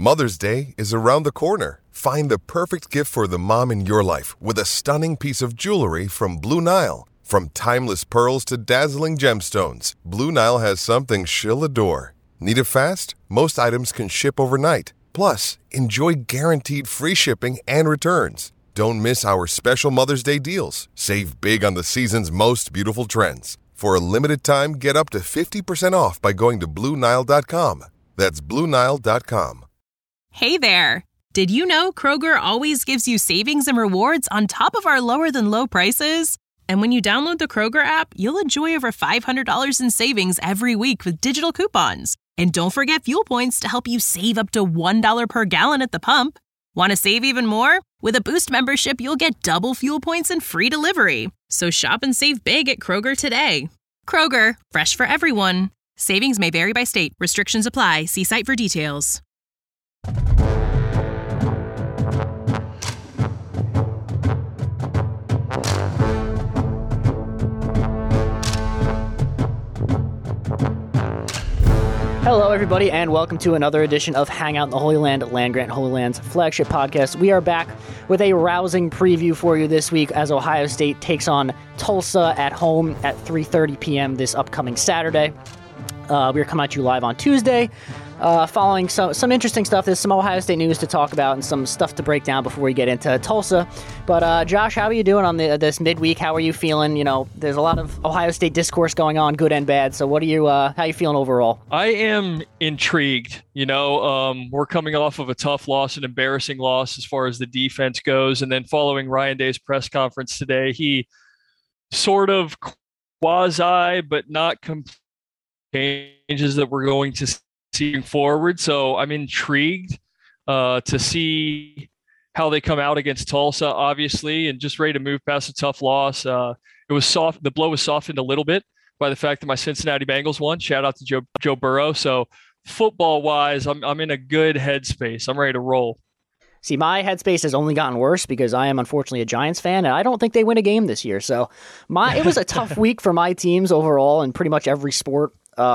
Mother's Day is around the corner. Find the perfect gift for the mom in your life with a stunning piece of jewelry from Blue Nile. From timeless pearls to dazzling gemstones, Blue Nile has something she'll adore. Need it fast? Most items can ship overnight. Plus, enjoy guaranteed free shipping and returns. Don't miss our special Mother's Day deals. Save big on the season's most beautiful trends. For a limited time, get up to 50% off by going to BlueNile.com. That's BlueNile.com. Hey there! Did you know Kroger always gives you savings and rewards on top of our lower-than-low prices? And when you download the Kroger app, you'll enjoy over $500 in savings every week with digital coupons. And don't forget fuel points to help you save up to $1 per gallon at the pump. Want to save even more? With a Boost membership, you'll get double fuel points and free delivery. So shop and save big at Kroger today. Kroger, fresh for everyone. Savings may vary by state. Restrictions apply. See site for details. Hello, everybody, and welcome to another edition of Hangout in the Holy Land, Land Grant Holy Land's flagship podcast. We are back with a rousing preview for you this week as Ohio State takes on Tulsa at home at 3:30 p.m. this upcoming Saturday. We're coming at you live on Tuesday, following some interesting stuff. There's some Ohio State news to talk about and some stuff to break down before we get into Tulsa. But Josh, how are you doing on this midweek? How are you feeling? You know, there's a lot of Ohio State discourse going on, good and bad. So what are you? How are you feeling overall? I am intrigued. You know, we're coming off of a tough loss, an embarrassing loss as far as the defense goes, and then following Ryan Day's press conference today, he sort of quasi, but not completely changes that we're going to see forward. So I'm intrigued to see how they come out against Tulsa, obviously, and just ready to move past a tough loss. It was soft. The blow was softened a little bit by the fact that my Cincinnati Bengals won. Shout out to Joe Burrow. So football wise, I'm in a good headspace. I'm ready to roll. See, my headspace has only gotten worse because I am unfortunately a Giants fan, and I don't think they win a game this year. So it was a tough week for my teams overall in pretty much every sport.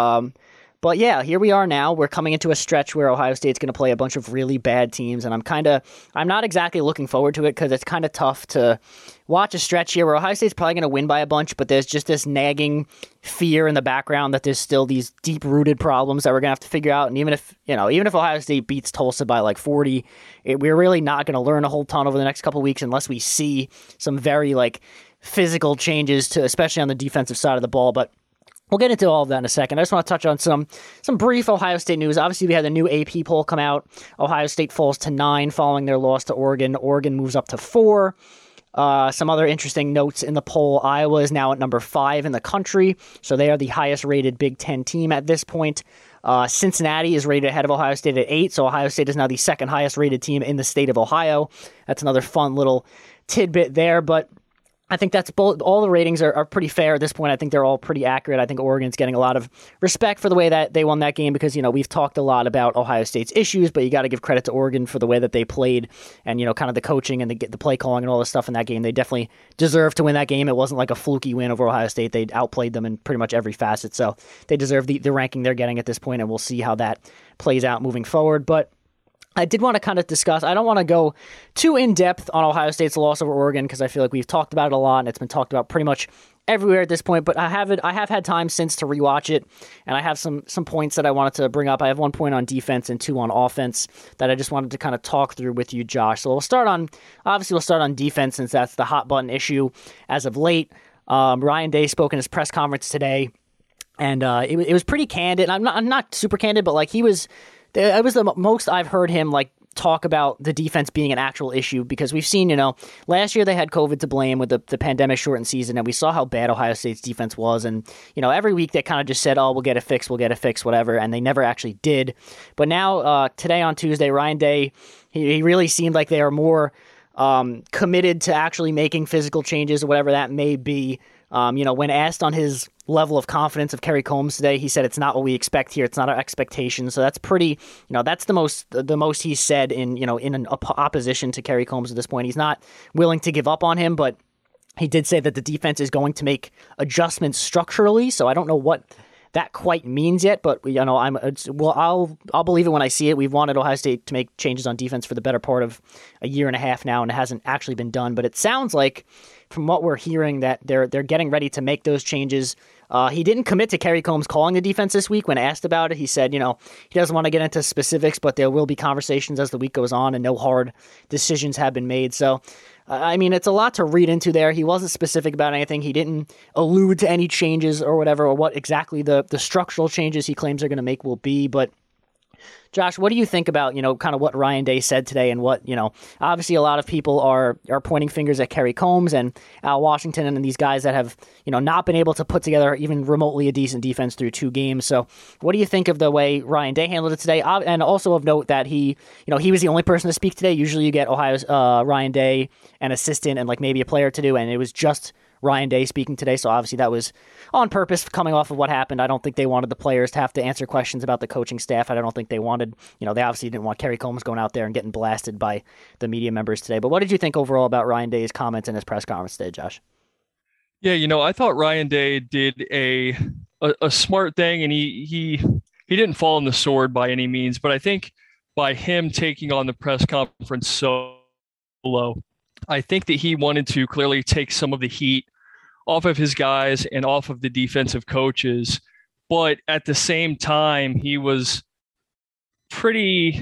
But yeah, here we are now. We're coming into a stretch where Ohio State's going to play a bunch of really bad teams, and I'm not exactly looking forward to it because it's kind of tough to watch a stretch here where Ohio State's probably going to win by a bunch, but there's just this nagging fear in the background that there's still these deep-rooted problems that we're going to have to figure out. And even if Ohio State beats Tulsa by like 40, we're really not going to learn a whole ton over the next couple of weeks unless we see some very physical changes to, especially on the defensive side of the ball. But we'll get into all of that in a second. I just want to touch on some brief Ohio State news. Obviously, we had the new AP poll come out. Ohio State falls to 9 following their loss to Oregon. Oregon moves up to 4. Some other interesting notes in the poll. Iowa is now at number 5 in the country, so they are the highest-rated Big Ten team at this point. Cincinnati is rated ahead of Ohio State at 8, so Ohio State is now the second highest-rated team in the state of Ohio. That's another fun little tidbit there, but I think that's both. All the ratings are pretty fair at this point. I think they're all pretty accurate. I think Oregon's getting a lot of respect for the way that they won that game because, we've talked a lot about Ohio State's issues, but you got to give credit to Oregon for the way that they played and, kind of the coaching and the play calling and all this stuff in that game. They definitely deserved to win that game. It wasn't like a fluky win over Ohio State. They outplayed them in pretty much every facet. So they deserve the ranking they're getting at this point, and we'll see how that plays out moving forward. But I did want to kind of discuss, I don't want to go too in-depth on Ohio State's loss over Oregon because I feel like we've talked about it a lot and it's been talked about pretty much everywhere at this point, but I have had time since to rewatch it, and I have some points that I wanted to bring up. I have 1 point on defense and 2 on offense that I just wanted to kind of talk through with you, Josh. So we'll start on defense since that's the hot button issue as of late. Ryan Day spoke in his press conference today, and it was pretty candid. I'm not super candid, but it was the most I've heard him talk about the defense being an actual issue because we've seen, last year they had COVID to blame with the pandemic shortened season, and we saw how bad Ohio State's defense was. And, every week they kind of just said, oh, we'll get it fixed, whatever. And they never actually did. But now, today on Tuesday, Ryan Day, he really seemed like they are more committed to actually making physical changes or whatever that may be. When asked on his level of confidence of Kerry Combs today, he said it's not what we expect here. It's not our expectation. So that's pretty, that's the most he's said in an opposition to Kerry Combs at this point. He's not willing to give up on him, but he did say that the defense is going to make adjustments structurally. So I don't know what that quite means yet. But I'll believe it when I see it. We've wanted Ohio State to make changes on defense for the better part of a year and a half now, and it hasn't actually been done. But it sounds like, from what we're hearing, that they're getting ready to make those changes. He didn't commit to Kerry Combs calling the defense this week. When asked about it, he said, he doesn't want to get into specifics, but there will be conversations as the week goes on, and no hard decisions have been made. So, it's a lot to read into there. He wasn't specific about anything. He didn't allude to any changes or whatever, or what exactly the structural changes he claims they're going to make will be. But Josh, what do you think about, kind of what Ryan Day said today, and what, obviously a lot of people are pointing fingers at Kerry Combs and Al Washington and these guys that have, not been able to put together even remotely a decent defense through 2 games. So what do you think of the way Ryan Day handled it today? And also of note that he was the only person to speak today. Usually you get Ohio's Ryan Day, an assistant, and like maybe a player to do, and it was just Ryan Day speaking today, so obviously that was on purpose coming off of what happened. I don't think they wanted the players to have to answer questions about the coaching staff. I don't think they wanted, they obviously didn't want Kerry Combs going out there and getting blasted by the media members today. But what did you think overall about Ryan Day's comments in his press conference today, Josh? Yeah, I thought Ryan Day did a smart thing, and he didn't fall on the sword by any means, but I think by him taking on the press conference solo, I think that he wanted to clearly take some of the heat off of his guys and off of the defensive coaches. But at the same time, he was pretty,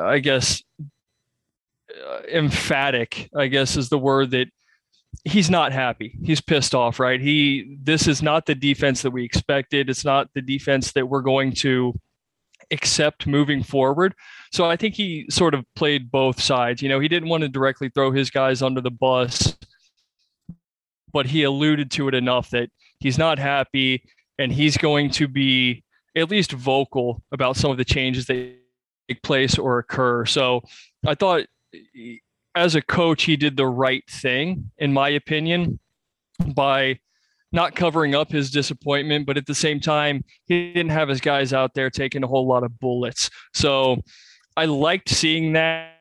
emphatic, I guess is the word, that he's not happy. He's pissed off, right? This is not the defense that we expected. It's not the defense that we're going to accept moving forward. So I think he sort of played both sides. He didn't want to directly throw his guys under the bus, but he alluded to it enough that he's not happy, and he's going to be at least vocal about some of the changes that take place or occur. So I thought as a coach, he did the right thing, in my opinion, by not covering up his disappointment, but at the same time, he didn't have his guys out there taking a whole lot of bullets. So I liked seeing that,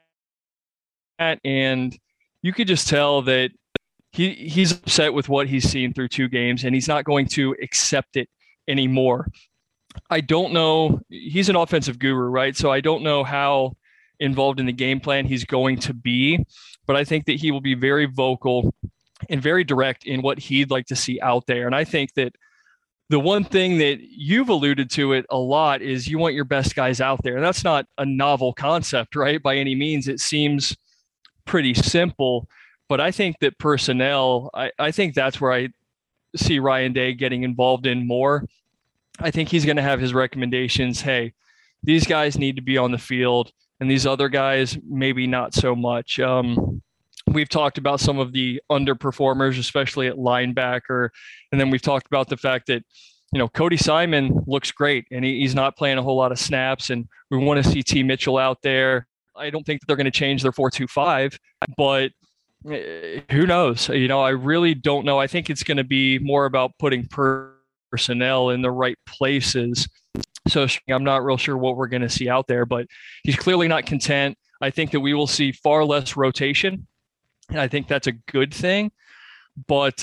and you could just tell that he's upset with what he's seen through 2 games, and he's not going to accept it anymore. I don't know. He's an offensive guru, right? So I don't know how involved in the game plan he's going to be, but I think that he will be very vocal and very direct in what he'd like to see out there. And I think that the one thing that you've alluded to it a lot is you want your best guys out there. And that's not a novel concept, right? By any means, it seems pretty simple, but I think that personnel, I think that's where I see Ryan Day getting involved in more. I think he's going to have his recommendations. Hey, these guys need to be on the field, and these other guys, maybe not so much. We've talked about some of the underperformers, especially at linebacker. And then we've talked about the fact that, Cody Simon looks great, and he's not playing a whole lot of snaps, and we want to see T. Mitchell out there. I don't think that they're going to change their 4-2-5, but who knows? I really don't know. I think it's going to be more about putting personnel in the right places. So I'm not real sure what we're going to see out there, but he's clearly not content. I think that we will see far less rotation, and I think that's a good thing. But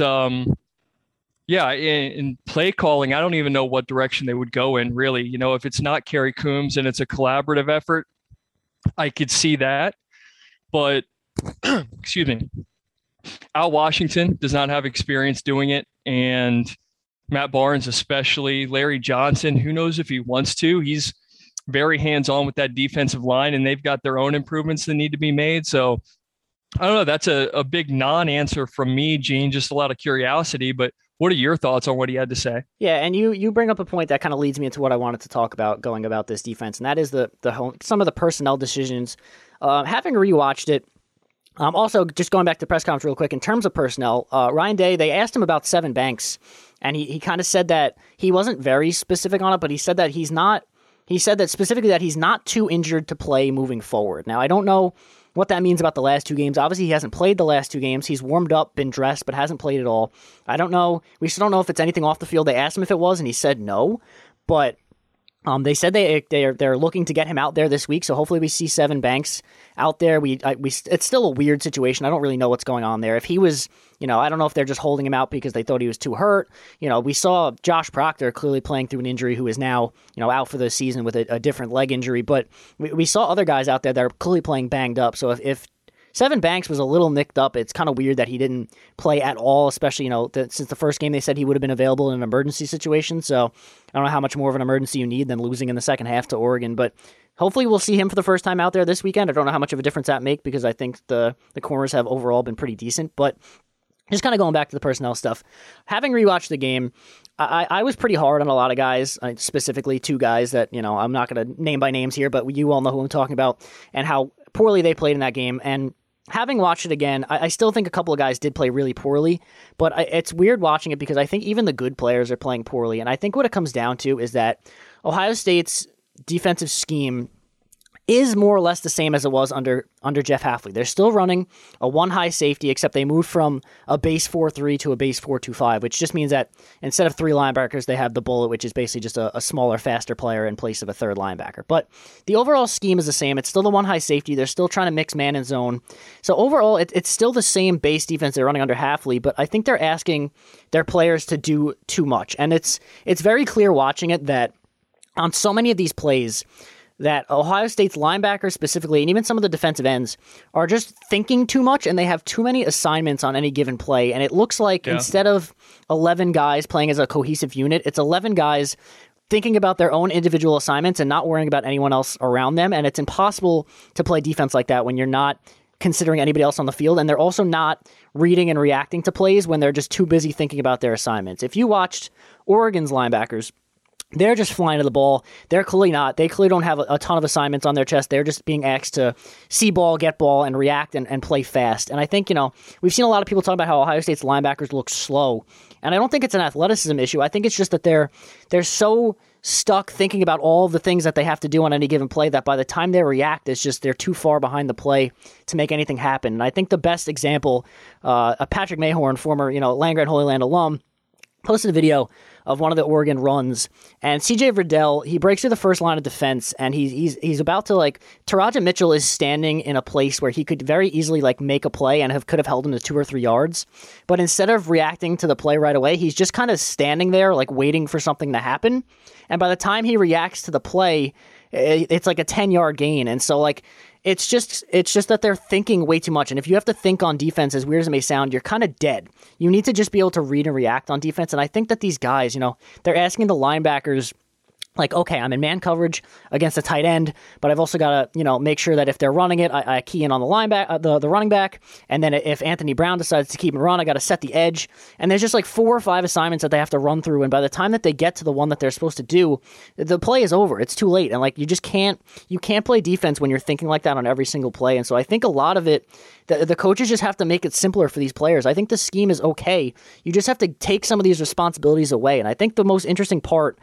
in play calling, I don't even know what direction they would go in, really. If it's not Kerry Coombs and it's a collaborative effort, I could see that. But excuse me, Al Washington does not have experience doing it, and Matt Barnes especially. Larry Johnson, who knows if he wants to. He's very hands-on with that defensive line, and they've got their own improvements that need to be made. So I don't know. That's a big non-answer from me, Gene, just a lot of curiosity. But what are your thoughts on what he had to say? Yeah, and you bring up a point that kind of leads me into what I wanted to talk about going about this defense, and that is some of the personnel decisions. Having rewatched it, also, just going back to the press conference real quick, in terms of personnel, Ryan Day, they asked him about Sevyn Banks, and he kind of said that he wasn't very specific on it, but he said that he said that specifically that he's not too injured to play moving forward. Now, I don't know what that means about the last 2 games. Obviously, he hasn't played the last 2 games. He's warmed up, been dressed, but hasn't played at all. I don't know. We still don't know if it's anything off the field. They asked him if it was, and he said no, but They said they're looking to get him out there this week, so hopefully we see Sevyn Banks out there. It's still a weird situation. I don't really know what's going on there. If he was, I don't know if they're just holding him out because they thought he was too hurt. We saw Josh Proctor clearly playing through an injury who is now, out for the season with a different leg injury. But we saw other guys out there that are clearly playing banged up. So if Sevyn Banks was a little nicked up, it's kind of weird that he didn't play at all, especially, since the first game they said he would have been available in an emergency situation. So I don't know how much more of an emergency you need than losing in the second half to Oregon. But hopefully we'll see him for the first time out there this weekend. I don't know how much of a difference that make because I think the corners have overall been pretty decent. But just kind of going back to the personnel stuff, having rewatched the game, I was pretty hard on a lot of guys, specifically two guys that, I'm not going to name by names here, but you all know who I'm talking about and how poorly they played in that game. And having watched it again, I still think a couple of guys did play really poorly, but it's weird watching it because I think even the good players are playing poorly. And I think what it comes down to is that Ohio State's defensive scheme is more or less the same as it was under Jeff Hafley. They're still running a one high safety, except they moved from a base 4-3 to a base 4-2-5, which just means that instead of three linebackers, they have the bullet, which is basically just a smaller, faster player in place of a third linebacker. But the overall scheme is the same. It's still the one high safety. They're still trying to mix man and zone. So overall, it's still the same base defense they're running under Hafley, but I think they're asking their players to do too much. And it's very clear watching it that on so many of these plays, that Ohio State's linebackers specifically, and even some of the defensive ends, are just thinking too much, and they have too many assignments on any given play. And it looks like instead of 11 guys playing as a cohesive unit, it's 11 guys thinking about their own individual assignments and not worrying about anyone else around them. And it's impossible to play defense like that when you're not considering anybody else on the field, and they're also not reading and reacting to plays when they're just too busy thinking about their assignments. If you watched Oregon's linebackers, they're just flying to the ball. They're clearly not. They clearly don't have a ton of assignments on their chest. They're just being asked to see ball, get ball, and react and play fast. And I think, we've seen a lot of people talk about how Ohio State's linebackers look slow. And I don't think it's an athleticism issue. I think it's just that they're so stuck thinking about all of the things that they have to do on any given play that by the time they react, it's just they're too far behind the play to make anything happen. And I think the best example, Patrick Mayhorn, former, land-grant Holy Land alum, posted a video of one of the Oregon runs, and CJ Verdell, he breaks through the first line of defense, and he's about to Taraja Mitchell is standing in a place where he could very easily make a play and could have held him to 2 or 3 yards, but instead of reacting to the play right away, he's just kind of standing there waiting for something to happen, and by the time he reacts to the play, it's like a 10-yard gain, and so it's just that they're thinking way too much. And if you have to think on defense, as weird as it may sound, you're kind of dead. You need to just be able to read and react on defense. And I think that these guys, they're asking the linebackers, okay, I'm in man coverage against a tight end, but I've also got to, make sure that if they're running it, I key in on the linebacker, the running back, and then if Anthony Brown decides to keep him run, I got to set the edge. And there's just 4 or 5 assignments that they have to run through, and by the time that they get to the one that they're supposed to do, the play is over. It's too late, and you just can't play defense when you're thinking like that on every single play. And so I think a lot of it, the coaches just have to make it simpler for these players. I think the scheme is okay. You just have to take some of these responsibilities away. And I think the most interesting part,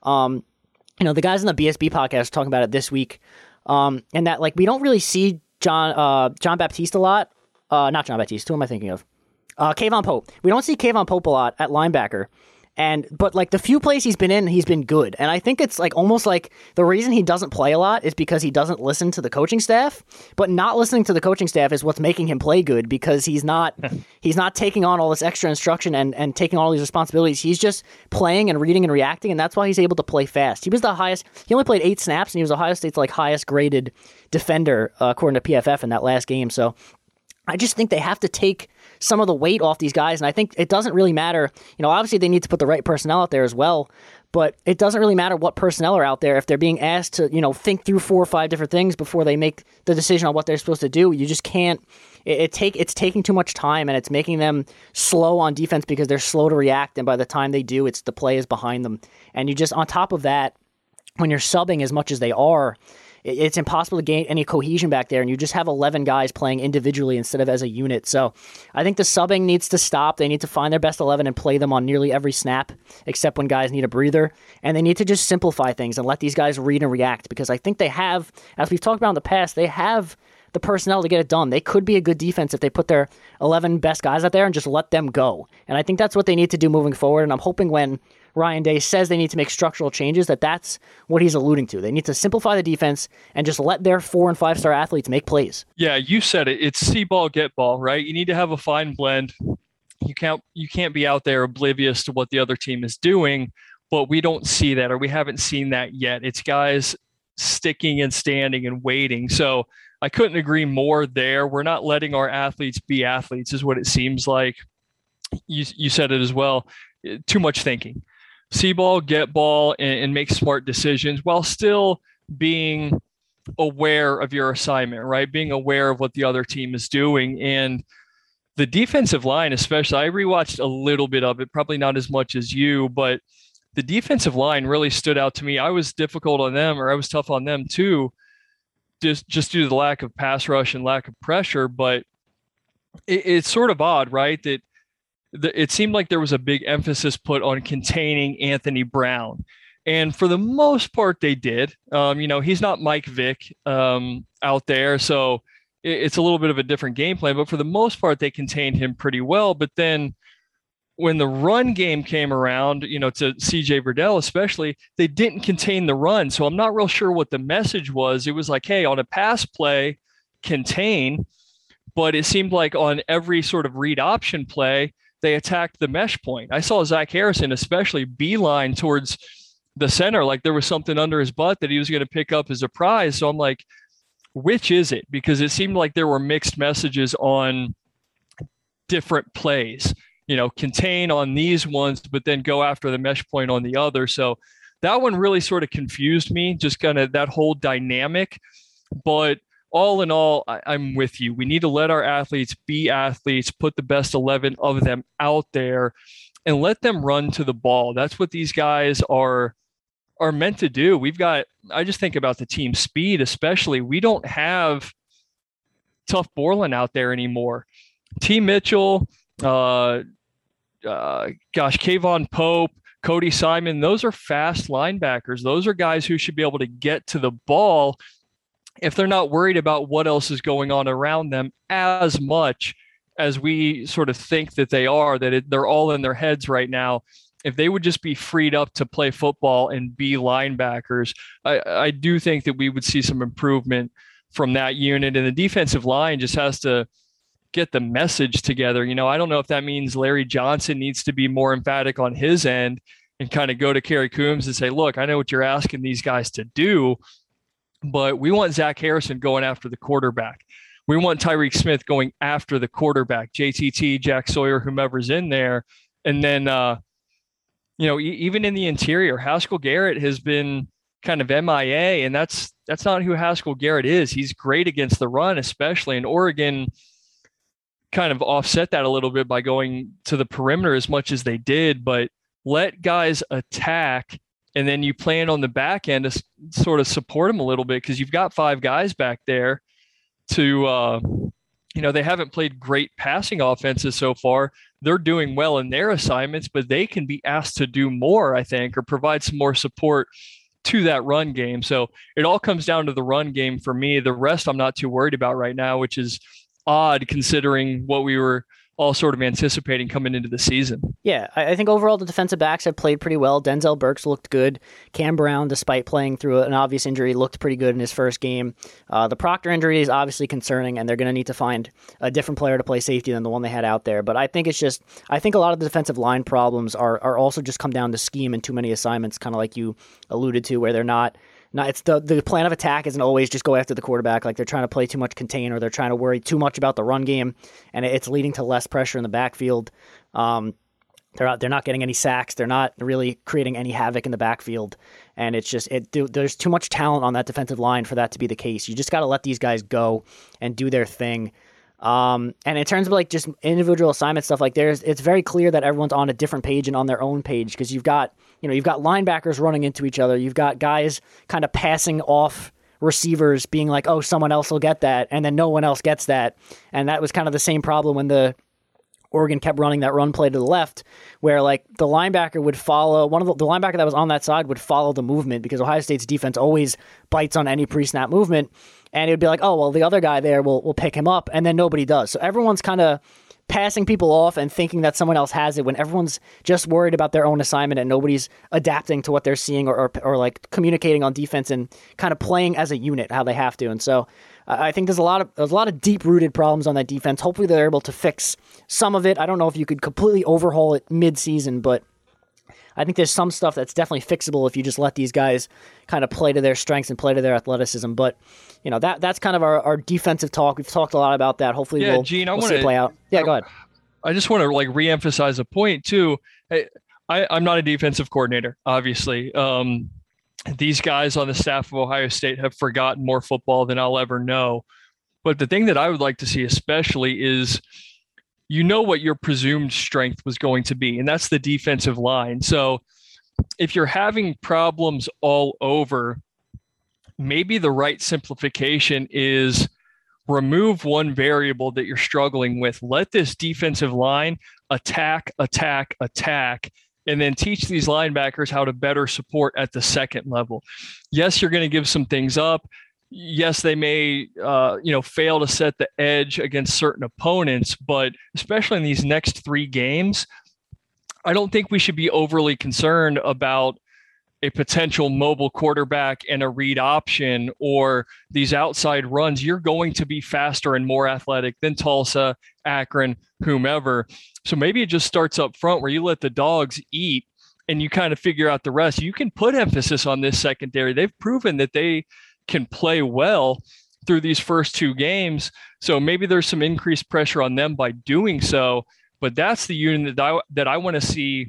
the guys on the BSB podcast are talking about it this week, and that we don't really see John Baptiste a lot. Not John Baptiste. Who am I thinking of? Kayvon Pope. We don't see Kayvon Pope a lot at linebacker. But the few plays he's been in, he's been good. And I think it's almost the reason he doesn't play a lot is because he doesn't listen to the coaching staff. But not listening to the coaching staff is what's making him play good, because he's not taking on all this extra instruction and taking all these responsibilities. He's just playing and reading and reacting, and that's why he's able to play fast. He was the highest. He only played 8 snaps, and he was Ohio State's highest graded defender according to PFF in that last game. So I just think they have to take some of the weight off these guys, and I think it doesn't really matter. Obviously they need to put the right personnel out there as well, but it doesn't really matter what personnel are out there if they're being asked to, think through 4 or 5 different things before they make the decision on what they're supposed to do. You just can't. It's taking too much time, and it's making them slow on defense because they're slow to react, and by the time they do, the play is behind them. And you just, on top of that, when you're subbing as much as they are, it's impossible to gain any cohesion back there, and you just have 11 guys playing individually instead of as a unit. So I think the subbing needs to stop. They need to find their best 11 and play them on nearly every snap, except when guys need a breather. And they need to just simplify things and let these guys read and react, because I think they have, as we've talked about in the past, they have the personnel to get it done. They could be a good defense if they put their 11 best guys out there and just let them go. And I think that's what they need to do moving forward. And I'm hoping when Ryan Day says they need to make structural changes, that's what he's alluding to. They need to simplify the defense and just let their 4- and 5-star athletes make plays. Yeah, you said it. It's see ball, get ball, right? You need to have a fine blend. You can't be out there oblivious to what the other team is doing, but we don't see that, or we haven't seen that yet. It's guys sticking and standing and waiting. So I couldn't agree more there. We're not letting our athletes be athletes is what it seems like. You said it as well. Too much thinking. See ball, get ball, and make smart decisions while still being aware of your assignment, right? Being aware of what the other team is doing. And the defensive line, especially, I rewatched a little bit of it, probably not as much as you, but the defensive line really stood out to me. I was difficult on them, or I was tough on them too, just due to the lack of pass rush and lack of pressure. But it's sort of odd, right? That it seemed like there was a big emphasis put on containing Anthony Brown. And for the most part, they did. He's not Mike Vick out there, so it's a little bit of a different game plan. But for the most part, they contained him pretty well. But then when the run game came around, to CJ Verdell especially, they didn't contain the run. So I'm not real sure what the message was. It was like, hey, on a pass play, contain. But it seemed like on every sort of read option play, they attacked the mesh point. I saw Zach Harrison especially beeline towards the center, like there was something under his butt that he was going to pick up as a prize. So I'm like, which is it? Because it seemed like there were mixed messages on different plays. Contain on these ones, but then go after the mesh point on the other. So that one really sort of confused me, just kind of that whole dynamic. But all in all, I'm with you. We need to let our athletes be athletes, put the best 11 of them out there, and let them run to the ball. That's what these guys are meant to do. I just think about the team speed, especially. We don't have Tough Borland out there anymore. T. Mitchell, Kayvon Pope, Cody Simon, those are fast linebackers. Those are guys who should be able to get to the ball if they're not worried about what else is going on around them as much as we sort of think that they are, they're all in their heads right now. If they would just be freed up to play football and be linebackers, I do think that we would see some improvement from that unit. And the defensive line just has to get the message together. I don't know if that means Larry Johnson needs to be more emphatic on his end and kind of go to Kerry Coombs and say, look, I know what you're asking these guys to do, but we want Zach Harrison going after the quarterback. We want Tyreek Smith going after the quarterback, JTT, Jack Sawyer, whomever's in there. And then, even in the interior, Haskell Garrett has been kind of MIA, and that's not who Haskell Garrett is. He's great against the run, especially in Oregon. Kind of offset that a little bit by going to the perimeter as much as they did, but let guys attack, and then you plan on the back end to sort of support them a little bit, because you've got 5 guys back there to, they haven't played great passing offenses so far. They're doing well in their assignments, but they can be asked to do more, I think, or provide some more support to that run game. So it all comes down to the run game for me. The rest I'm not too worried about right now, which is odd considering what we were all sort of anticipating coming into the season. Yeah, I think overall the defensive backs have played pretty well. Denzel Burks looked good. Cam Brown, despite playing through an obvious injury, looked pretty good in his first game. The Proctor injury is obviously concerning, and they're going to need to find a different player to play safety than the one they had out there. But I think I think a lot of the defensive line problems are also just come down to scheme and too many assignments, kind of like you alluded to, where they're not. It's the plan of attack isn't always just go after the quarterback. Like they're trying to play too much contain, or they're trying to worry too much about the run game, and it's leading to less pressure in the backfield. They're not getting any sacks. They're not really creating any havoc in the backfield, and it's just there's too much talent on that defensive line for that to be the case. You just got to let these guys go and do their thing. And in terms of like just individual assignment stuff, like it's very clear that everyone's on a different page and on their own page, because you've got linebackers running into each other. You've got guys kind of passing off receivers being like, oh, someone else will get that. And then no one else gets that. And that was kind of the same problem when the Oregon kept running that run play to the left, where like the linebacker would follow the linebacker that was on that side would follow the movement, because Ohio State's defense always bites on any pre-snap movement. And it would be like, oh, well, the other guy there will pick him up, and then nobody does. So everyone's kind of passing people off and thinking that someone else has it when everyone's just worried about their own assignment and nobody's adapting to what they're seeing or like communicating on defense and kind of playing as a unit how they have to. And so I think there's a lot of deep-rooted problems on that defense. Hopefully they're able to fix some of it. I don't know if you could completely overhaul it mid-season, but I think there's some stuff that's definitely fixable if you just let these guys kind of play to their strengths and play to their athleticism. But, that's kind of our defensive talk. We've talked a lot about that. Hopefully we'll see it play out. Yeah, go ahead. I just want to reemphasize a point too. I'm not a defensive coordinator, obviously. These guys on the staff of Ohio State have forgotten more football than I'll ever know. But the thing that I would like to see especially is, what your presumed strength was going to be, and that's the defensive line. So if you're having problems all over, maybe the right simplification is remove one variable that you're struggling with. Let this defensive line attack, and then teach these linebackers how to better support at the second level. Yes, you're going to give some things up. Yes, they may, fail to set the edge against certain opponents, but especially in these next 3 games, I don't think we should be overly concerned about a potential mobile quarterback and a read option or these outside runs. You're going to be faster and more athletic than Tulsa, Akron, whomever. So maybe it just starts up front where you let the dogs eat and you kind of figure out the rest. You can put emphasis on this secondary. They've proven that they can play well through these first 2 games. So maybe there's some increased pressure on them by doing so, but that's the unit that I want to see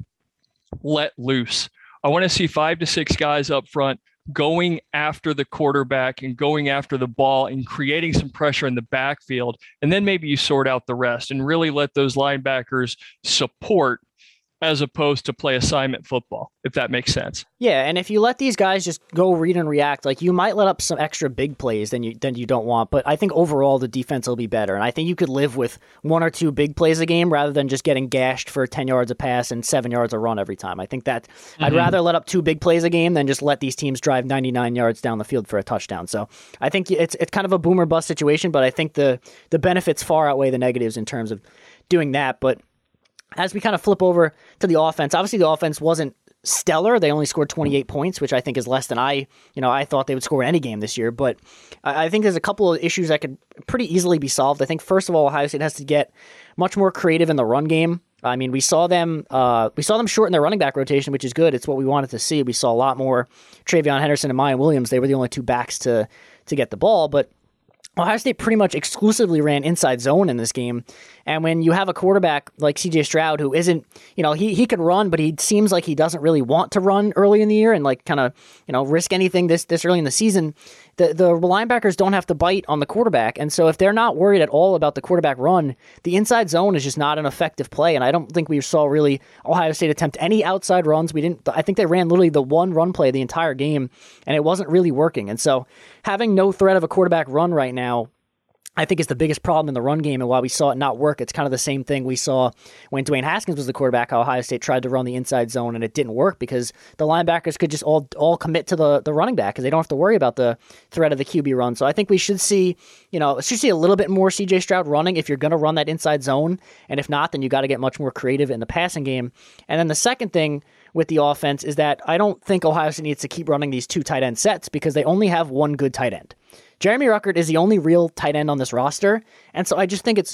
let loose. I want to see 5 to 6 guys up front going after the quarterback and going after the ball and creating some pressure in the backfield. And then maybe you sort out the rest and really let those linebackers support as opposed to play assignment football, if that makes sense. Yeah, and if you let these guys just go read and react, like you might let up some extra big plays than you don't want, but I think overall the defense will be better. And I think you could live with 1 or 2 big plays a game rather than just getting gashed for 10 yards a pass and 7 yards a run every time. I think that I'd rather let up 2 big plays a game than just let these teams drive 99 yards down the field for a touchdown. So I think it's kind of a boom or bust situation, but I think the benefits far outweigh the negatives in terms of doing that. But as we kind of flip over to the offense, obviously the offense wasn't stellar. They only scored 28 points, which I think is less than I thought they would score in any game this year. But I think there's a couple of issues that could pretty easily be solved. I think, first of all, Ohio State has to get much more creative in the run game. I mean, we saw them shorten their running back rotation, which is good. It's what we wanted to see. We saw a lot more Travion Henderson and Mayan Williams. They were the only 2 backs to get the ball, but Ohio State pretty much exclusively ran inside zone in this game. And when you have a quarterback like C.J. Stroud, who isn't, he can run, but he seems like he doesn't really want to run early in the year and like kind of, risk anything this early in the season, the linebackers don't have to bite on the quarterback. And so if they're not worried at all about the quarterback run, the inside zone is just not an effective play. And I don't think we saw really Ohio State attempt any outside runs. I think they ran literally the 1 run play the entire game, and it wasn't really working. And so having no threat of a quarterback run right now, I think is the biggest problem in the run game, and while we saw it not work, it's kind of the same thing we saw when Dwayne Haskins was the quarterback, how Ohio State tried to run the inside zone, and it didn't work because the linebackers could just all commit to the running back because they don't have to worry about the threat of the QB run. So I think we should see, a little bit more C.J. Stroud running if you're going to run that inside zone, and if not, then you got to get much more creative in the passing game. And then the second thing with the offense is that I don't think Ohio State needs to keep running these 2 tight end sets because they only have 1 good tight end. Jeremy Ruckert is the only real tight end on this roster, and so I just think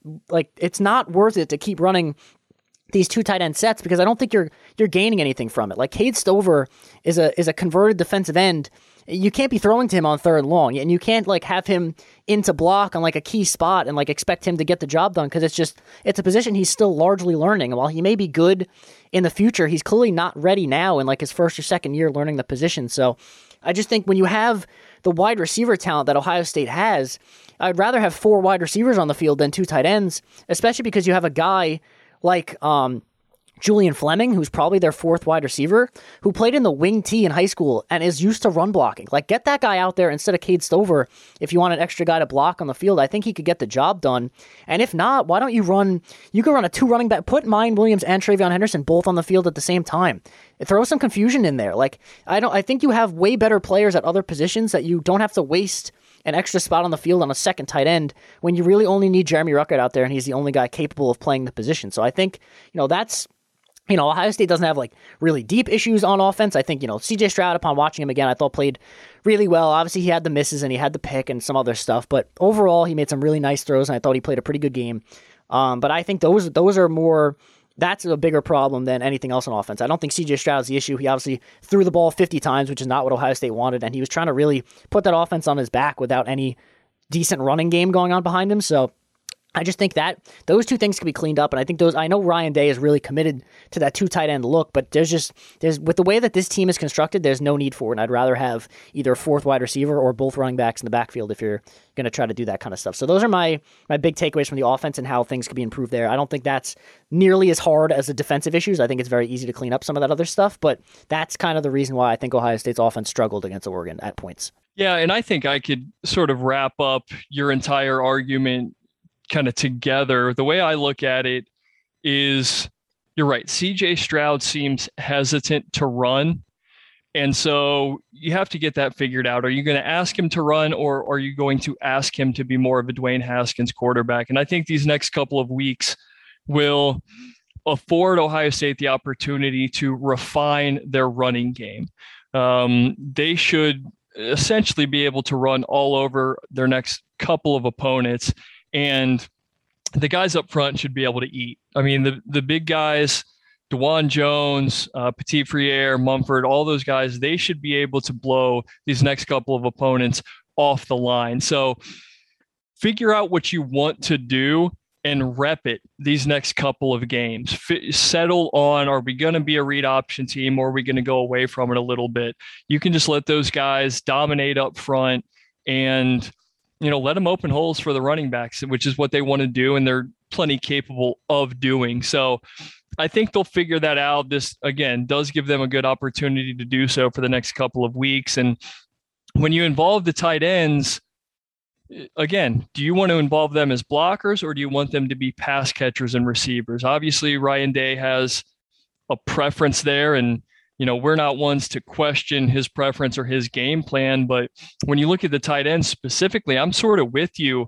it's not worth it to keep running these 2 tight end sets because I don't think you're gaining anything from it. Like Cade Stover is a converted defensive end. You can't be throwing to him on 3rd and long, and you can't like have him into block on like a key spot and like expect him to get the job done because it's a position he's still largely learning. And while he may be good in the future, he's clearly not ready now in like his 1st or 2nd year learning the position. So I just think when you have the wide receiver talent that Ohio State has, I'd rather have 4 wide receivers on the field than 2 tight ends, especially because you have a guy like Julian Fleming, who's probably their 4th wide receiver, who played in the wing T in high school and is used to run blocking. Like, get that guy out there instead of Cade Stover if you want an extra guy to block on the field. I think he could get the job done. And if not, why don't you can run a 2 running back, put Mayan Williams and Travion Henderson both on the field at the same time. Throw some confusion in there. Like, I think you have way better players at other positions that you don't have to waste an extra spot on the field on a second tight end when you really only need Jeremy Ruckert out there and he's the only guy capable of playing the position. So I think, that's, Ohio State doesn't have like really deep issues on offense. I think, CJ Stroud, upon watching him again, I thought played really well. Obviously, he had the misses and he had the pick and some other stuff, but overall, he made some really nice throws and I thought he played a pretty good game. But I think those are more. That's a bigger problem than anything else on offense. I don't think CJ Stroud's the issue. He obviously threw the ball 50 times, which is not what Ohio State wanted, and he was trying to really put that offense on his back without any decent running game going on behind him. So I just think that those two things can be cleaned up, and I think I know Ryan Day is really committed to that two tight end look, but there's with the way that this team is constructed, there's no need for it, and I'd rather have either a fourth wide receiver or both running backs in the backfield if you're going to try to do that kind of stuff. So those are my big takeaways from the offense and how things could be improved there. I don't think that's nearly as hard as the defensive issues. I think it's very easy to clean up some of that other stuff, but that's kind of the reason why I think Ohio State's offense struggled against Oregon at points. Yeah, and I think I could sort of wrap up your entire argument kind of together. The way I look at it is, you're right, CJ Stroud seems hesitant to run. And so you have to get that figured out. Are you going to ask him to run, or are you going to ask him to be more of a Dwayne Haskins quarterback? And I think these next couple of weeks will afford Ohio State the opportunity to refine their running game. They should essentially be able to run all over their next couple of opponents, and the guys up front should be able to eat. I mean, the big guys, DeJuan Jones, Petit Frere, Mumford, all those guys, they should be able to blow these next couple of opponents off the line. So figure out what you want to do and rep it these next couple of games. Settle on, are we going to be a read option team, or are we going to go away from it a little bit? You can just let those guys dominate up front and, let them open holes for the running backs, which is what they want to do, and they're plenty capable of doing. So I think they'll figure that out. This, again, does give them a good opportunity to do so for the next couple of weeks. And when you involve the tight ends, again, do you want to involve them as blockers, or do you want them to be pass catchers and receivers? Obviously, Ryan Day has a preference there, and we're not ones to question his preference or his game plan. But when you look at the tight ends specifically, I'm sort of with you.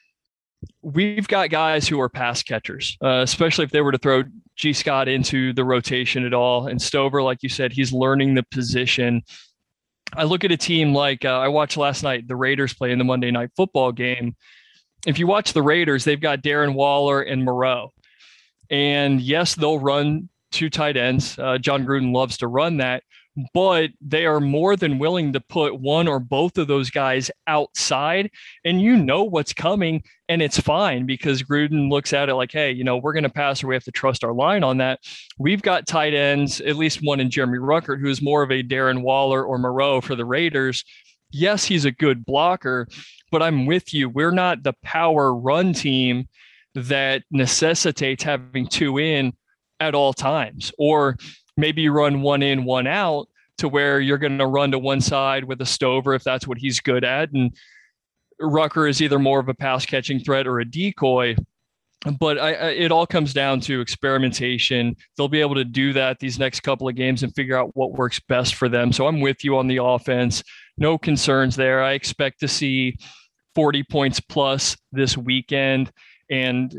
We've got guys who are pass catchers, especially if they were to throw G. Scott into the rotation at all. And Stover, like you said, he's learning the position. I look at a team like I watched last night, the Raiders play in the Monday Night Football game. If you watch the Raiders, they've got Darren Waller and Moreau. And yes, they'll run two tight ends. John Gruden loves to run that, but they are more than willing to put one or both of those guys outside, and what's coming, and it's fine because Gruden looks at it like, hey, we're going to pass, or we have to trust our line on that. We've got tight ends, at least one in Jeremy Ruckert, who is more of a Darren Waller or Moreau for the Raiders. Yes, he's a good blocker, but I'm with you. We're not the power run team that necessitates having two in at all times, or maybe you run one in, one out, to where you're going to run to one side with a Stover if that's what he's good at. And Rucker is either more of a pass catching threat or a decoy. But it all comes down to experimentation. They'll be able to do that these next couple of games and figure out what works best for them. So I'm with you on the offense. No concerns there. I expect to see 40 points plus this weekend, and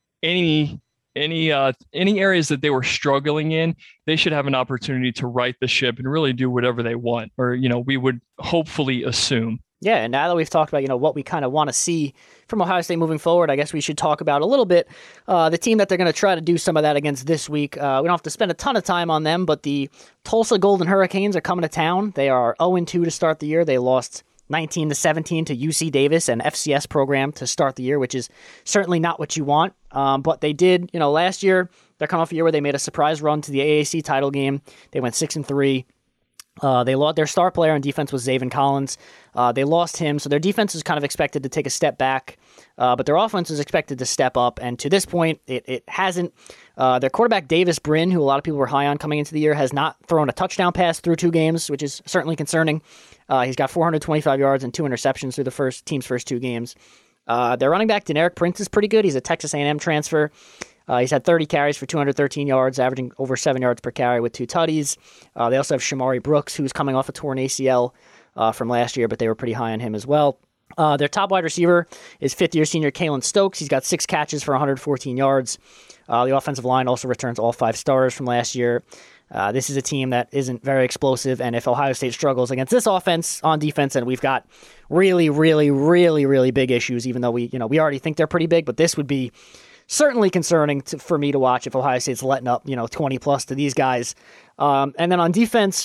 any areas that they were struggling in, they should have an opportunity to right the ship and really do whatever they want, or, we would hopefully assume. Yeah, and now that we've talked about, what we kind of want to see from Ohio State moving forward, I guess we should talk about a little bit the team that they're going to try to do some of that against this week. We don't have to spend a ton of time on them, but the Tulsa Golden Hurricanes are coming to town. They are 0-2 to start the year. They lost 19-17 to UC Davis, an FCS program, to start the year, which is certainly not what you want. But they did, last year, they're coming off a year where they made a surprise run to the AAC title game. They went 6-3. They lost their star player on defense was Zaven Collins. They lost him, so their defense is kind of expected to take a step back, but their offense is expected to step up. And to this point, it hasn't. Their quarterback Davis Brin, who a lot of people were high on coming into the year, has not thrown a touchdown pass through 2 games, which is certainly concerning. He's got 425 yards and 2 interceptions through the team's first 2 games. Their running back Deneric Prince is pretty good. He's a Texas A&M transfer. He's had 30 carries for 213 yards, averaging over 7 yards per carry with 2 tutties. They also have Shamari Brooks, who's coming off a torn ACL from last year, but they were pretty high on him as well. Their top wide receiver is fifth-year senior Kalen Stokes. He's got 6 catches for 114 yards. The offensive line also returns all 5 starters from last year. This is a team that isn't very explosive, and if Ohio State struggles against this offense on defense, and we've got really, really, really, really big issues, even though we already think they're pretty big, but this would be certainly concerning for me to watch if Ohio State's letting up 20 plus to these guys. And then on defense,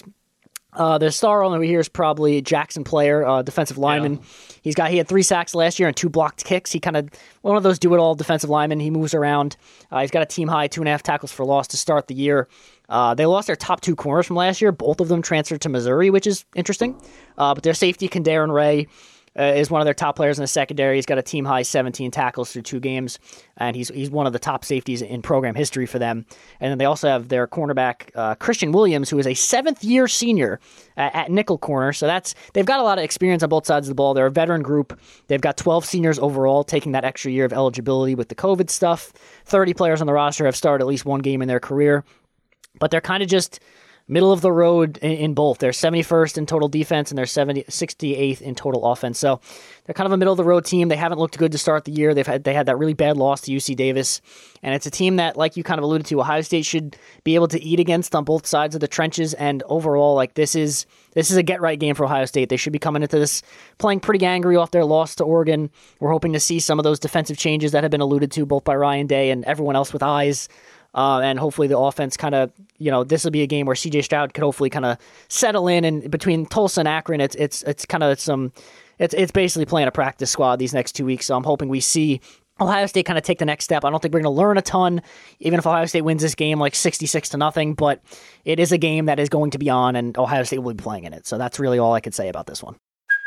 the star over here is probably Jackson Player, defensive lineman. Yeah. He had 3 sacks last year and 2 blocked kicks. He kind of one of those do-it-all defensive linemen. He moves around. He's got a team high 2.5 tackles for loss to start the year. They lost their top 2 corners from last year. Both of them transferred to Missouri, which is interesting. But their safety, Kendaron Ray, is one of their top players in the secondary. He's got a team high 17 tackles through 2 games, and he's one of the top safeties in program history for them. And then they also have their cornerback, Christian Williams, who is a 7th-year senior at nickel corner. So they've got a lot of experience on both sides of the ball. They're a veteran group. They've got 12 seniors overall, taking that extra year of eligibility with the COVID stuff. 30 players on the roster have started at least 1 game in their career. But they're kind of just middle of the road in both. They're 71st in total defense and they're 68th in total offense. So they're kind of a middle of the road team. They haven't looked good to start the year. They had that really bad loss to UC Davis. And it's a team that, like you kind of alluded to, Ohio State should be able to eat against on both sides of the trenches. And overall, like this is a get-right game for Ohio State. They should be coming into this playing pretty angry off their loss to Oregon. We're hoping to see some of those defensive changes that have been alluded to both by Ryan Day and everyone else with eyes. And hopefully the offense kind of, this will be a game where CJ Stroud could hopefully kind of settle in. And between Tulsa and Akron, it's kind of it's basically playing a practice squad these next 2 weeks. So I'm hoping we see Ohio State kind of take the next step. I don't think we're going to learn a ton, even if Ohio State wins this game like 66-0, but it is a game that is going to be on and Ohio State will be playing in it. So that's really all I could say about this one.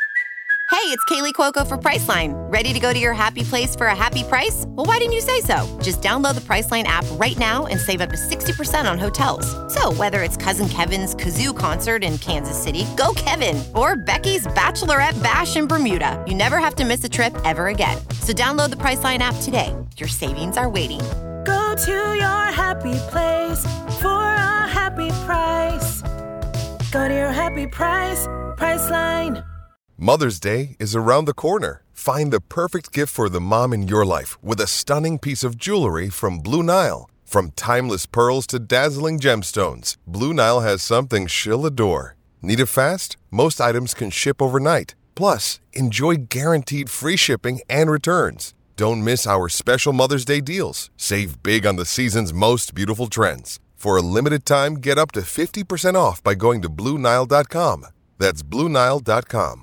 Hey, it's Kaylee Cuoco for Priceline. Ready to go to your happy place for a happy price? Well, why didn't you say so? Just download the Priceline app right now and save up to 60% on hotels. So whether it's Cousin Kevin's Kazoo Concert in Kansas City, go Kevin, or Becky's Bachelorette Bash in Bermuda, you never have to miss a trip ever again. So download the Priceline app today. Your savings are waiting. Go to your happy place for a happy price. Go to your happy price, Priceline. Mother's Day is around the corner. Find the perfect gift for the mom in your life with a stunning piece of jewelry from Blue Nile. From timeless pearls to dazzling gemstones, Blue Nile has something she'll adore. Need it fast? Most items can ship overnight. Plus, enjoy guaranteed free shipping and returns. Don't miss our special Mother's Day deals. Save big on the season's most beautiful trends. For a limited time, get up to 50% off by going to BlueNile.com. That's BlueNile.com.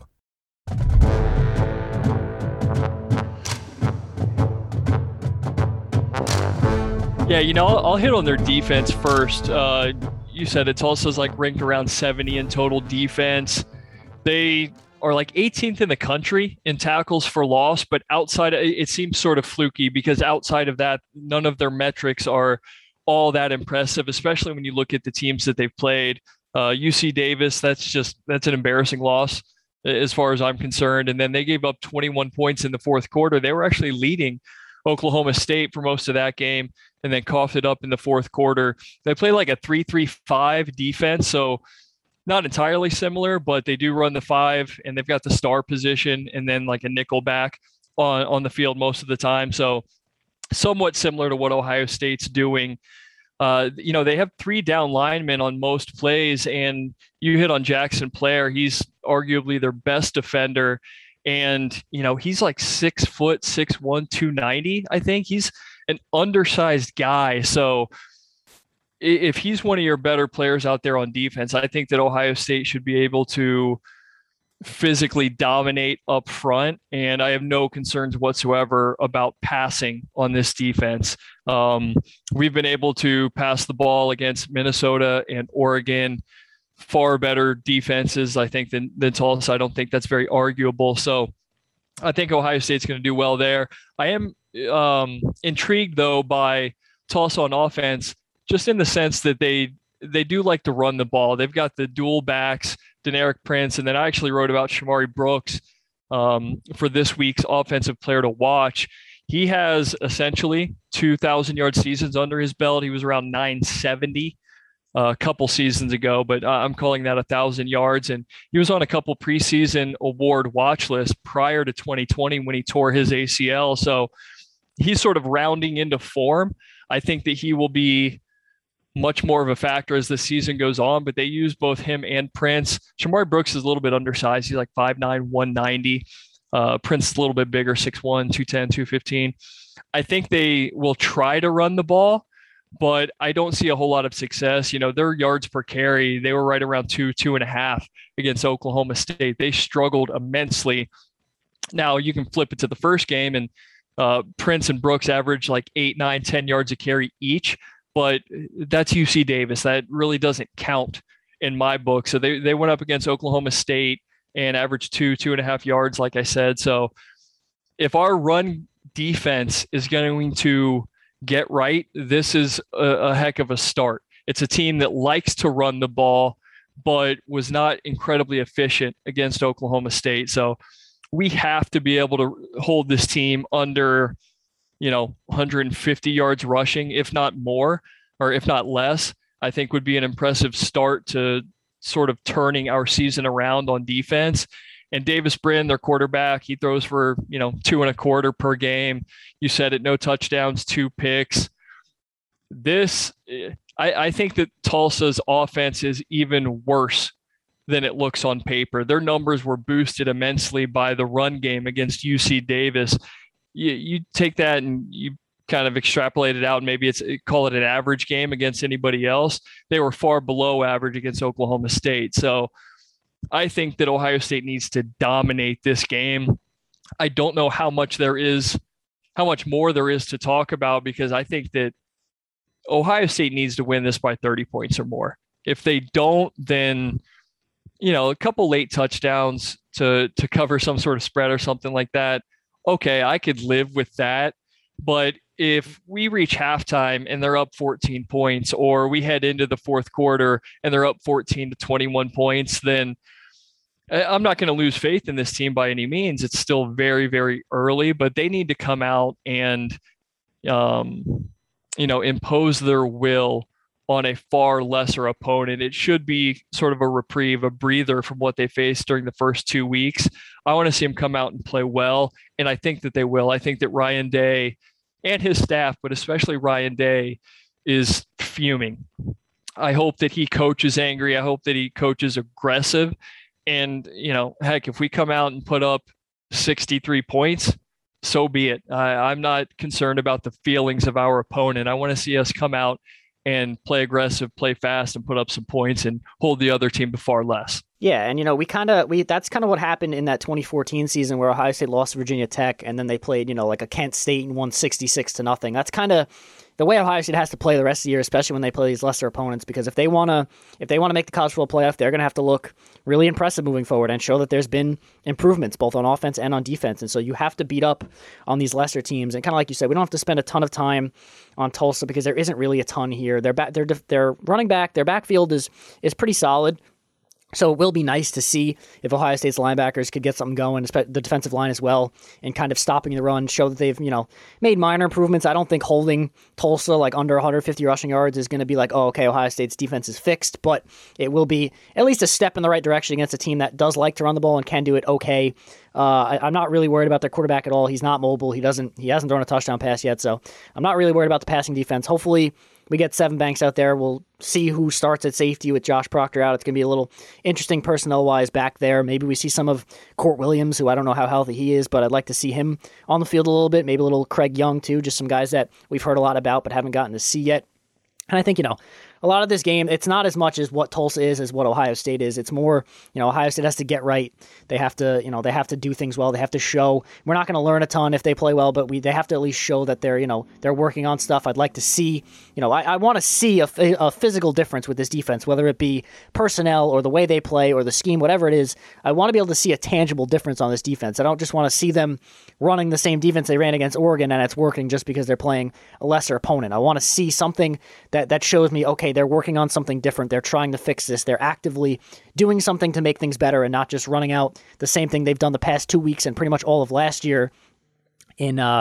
Yeah, I'll hit on their defense first. You said it. Tulsa's like ranked around 70 in total defense. They are like 18th in the country in tackles for loss, but outside, it seems sort of fluky because outside of that, none of their metrics are all that impressive, especially when you look at the teams that they've played. UC Davis, that's an embarrassing loss as far as I'm concerned. And then they gave up 21 points in the fourth quarter. They were actually leading Oklahoma State for most of that game and then coughed it up in the fourth quarter. They play like a 3-3-5 defense, so not entirely similar, but they do run the 5, and they've got the star position and then like a nickel back on the field most of the time. So somewhat similar to what Ohio State's doing. They have 3 down linemen on most plays, and you hit on Jackson Player. He's arguably their best defender. And, he's like 6 foot, 6'1", 290. I think he's an undersized guy. So if he's one of your better players out there on defense, I think that Ohio State should be able to physically dominate up front. And I have no concerns whatsoever about passing on this defense. We've been able to pass the ball against Minnesota and Oregon, far better defenses, I think, than Tulsa. I don't think that's very arguable. So I think Ohio State's going to do well there. I am intrigued, though, by Tulsa on offense, just in the sense that they do like to run the ball. They've got the dual backs, Deneric Prince, and then I actually wrote about Shamari Brooks for this week's offensive player to watch. He has essentially 2,000-yard seasons under his belt. He was around 970 a couple seasons ago, but I'm calling that 1,000 yards. And he was on a couple preseason award watch lists prior to 2020 when he tore his ACL. So he's sort of rounding into form. I think that he will be much more of a factor as the season goes on, but they use both him and Prince. Shamari Brooks is a little bit undersized. He's like 5'9", 190. Prince is a little bit bigger, 6'1", 210, 215. I think they will try to run the ball, but I don't see a whole lot of success. Their yards per carry, they were right around 2.5 against Oklahoma State. They struggled immensely. Now you can flip it to the first game, and Prince and Brooks average like 8, 9, 10 yards a carry each, but that's UC Davis. That really doesn't count in my book. So they went up against Oklahoma State and averaged 2.5 yards, like I said. So if our run defense is going to get right, this is a heck of a start. It's a team that likes to run the ball, but was not incredibly efficient against Oklahoma State. So we have to be able to hold this team under, 150 yards rushing, if not more, or if not less. I think would be an impressive start to sort of turning our season around on defense. And Davis Brin, their quarterback, he throws for, 2.25 per game. You said it, no touchdowns, 2 picks. I think that Tulsa's offense is even worse than it looks on paper. Their numbers were boosted immensely by the run game against UC Davis. You take that and you kind of extrapolate it out, and maybe call it an average game against anybody else. They were far below average against Oklahoma State. So I think that Ohio State needs to dominate this game. I don't know how much more there is to talk about, because I think that Ohio State needs to win this by 30 points or more. If they don't, then, a couple late touchdowns to cover some sort of spread or something like that. Okay, I could live with that. But if we reach halftime and they're up 14 points, or we head into the fourth quarter and they're up 14 to 21 points, then I'm not going to lose faith in this team by any means. It's still very, very early, but they need to come out and, impose their will on a far lesser opponent. It should be sort of a reprieve, a breather from what they faced during the first 2 weeks. I want to see them come out and play well, and I think that they will. I think that Ryan Day and his staff, but especially Ryan Day, is fuming. I hope that he coaches angry. I hope that he coaches aggressive. And, heck, if we come out and put up 63 points, so be it. I'm not concerned about the feelings of our opponent. I want to see us come out and play aggressive, play fast, and put up some points and hold the other team to far less. Yeah, and that's kind of what happened in that 2014 season where Ohio State lost to Virginia Tech, and then they played, like a Kent State and won 66-0. That's kind of the way Ohio State has to play the rest of the year, especially when they play these lesser opponents, because if they want to make the college football playoff, they're going to have to look really impressive moving forward and show that there's been improvements both on offense and on defense. And so you have to beat up on these lesser teams. And kind of like you said, we don't have to spend a ton of time on Tulsa because there isn't really a ton here. Their running back, their backfield is pretty solid. So it will be nice to see if Ohio State's linebackers could get something going, the defensive line as well, and kind of stopping the run, show that they've, made minor improvements. I don't think holding Tulsa like under 150 rushing yards is going to be like, oh, okay, Ohio State's defense is fixed, but it will be at least a step in the right direction against a team that does like to run the ball and can do it okay. I'm not really worried about their quarterback at all. He's not mobile. He hasn't thrown a touchdown pass yet, so I'm not really worried about the passing defense. Hopefully we get Sevyn Banks out there. We'll see who starts at safety with Josh Proctor out. It's going to be a little interesting personnel-wise back there. Maybe we see some of Court Williams, who I don't know how healthy he is, but I'd like to see him on the field a little bit. Maybe a little Craig Young, too, just some guys that we've heard a lot about but haven't gotten to see yet. And I think, a lot of this game, it's not as much as what Tulsa is as what Ohio State is. It's more, Ohio State has to get right. They have to do things well. They have to show. We're not going to learn a ton if they play well, but they have to at least show that they're working on stuff. I'd like to see, I want to see a physical difference with this defense, whether it be personnel or the way they play or the scheme, whatever it is. I want to be able to see a tangible difference on this defense. I don't just want to see them running the same defense they ran against Oregon and it's working just because they're playing a lesser opponent. I want to see something that shows me, okay, they're working on something different. They're trying to fix this. They're actively doing something to make things better and not just running out the same thing they've done the past 2 weeks and pretty much all of last year in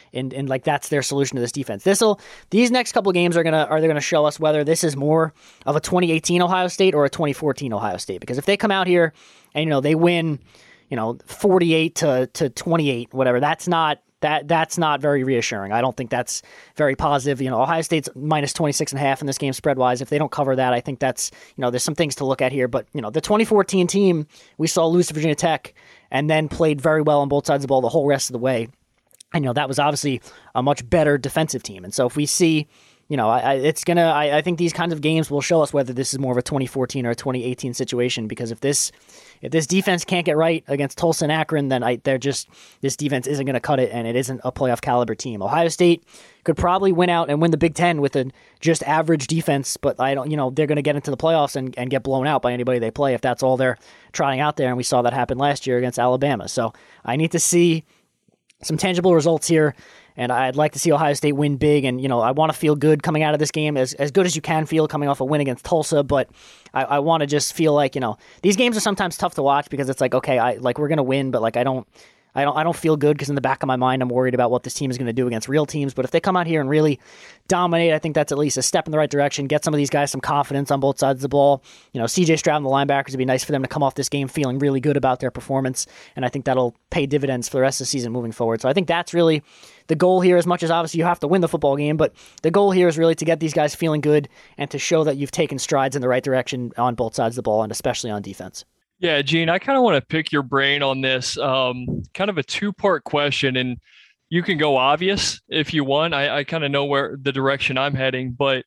and like that's their solution to this defense. These next couple games are gonna show us whether this is more of a 2018 Ohio State or a 2014 Ohio State. Because if they come out here and they win 48 to 28, whatever, that's not very reassuring. I don't think that's very positive. Ohio State's minus 26.5 in this game spread-wise. If they don't cover that, I think that's, there's some things to look at here. But, the 2014 team, we saw lose to Virginia Tech and then played very well on both sides of the ball the whole rest of the way. And, that was obviously a much better defensive team. And so if we see, I think these kinds of games will show us whether this is more of a 2014 or a 2018 situation, because if this defense can't get right against Tulsa and Akron, then this defense isn't going to cut it, and it isn't a playoff caliber team. Ohio State could probably win out and win the Big Ten with a just average defense, but they're going to get into the playoffs and get blown out by anybody they play if that's all they're trying out there, and we saw that happen last year against Alabama. So I need to see some tangible results here, and I'd like to see Ohio State win big, and I want to feel good coming out of this game, as good as you can feel coming off a win against Tulsa, but I want to just feel like, these games are sometimes tough to watch because it's like, okay, we're going to win, but I don't feel good because in the back of my mind I'm worried about what this team is going to do against real teams. But if they come out here and really dominate, I think that's at least a step in the right direction. Get some of these guys some confidence on both sides of the ball. CJ Stroud and the linebackers, it'd be nice for them to come off this game feeling really good about their performance, and I think that'll pay dividends for the rest of the season moving forward. So I think that's really the goal here, as much as obviously you have to win the football game, but the goal here is really to get these guys feeling good and to show that you've taken strides in the right direction on both sides of the ball, and especially on defense. Yeah, Gene, I kind of want to pick your brain on this, kind of a two-part question, and you can go obvious if you want. I kind of know where the direction I'm heading, but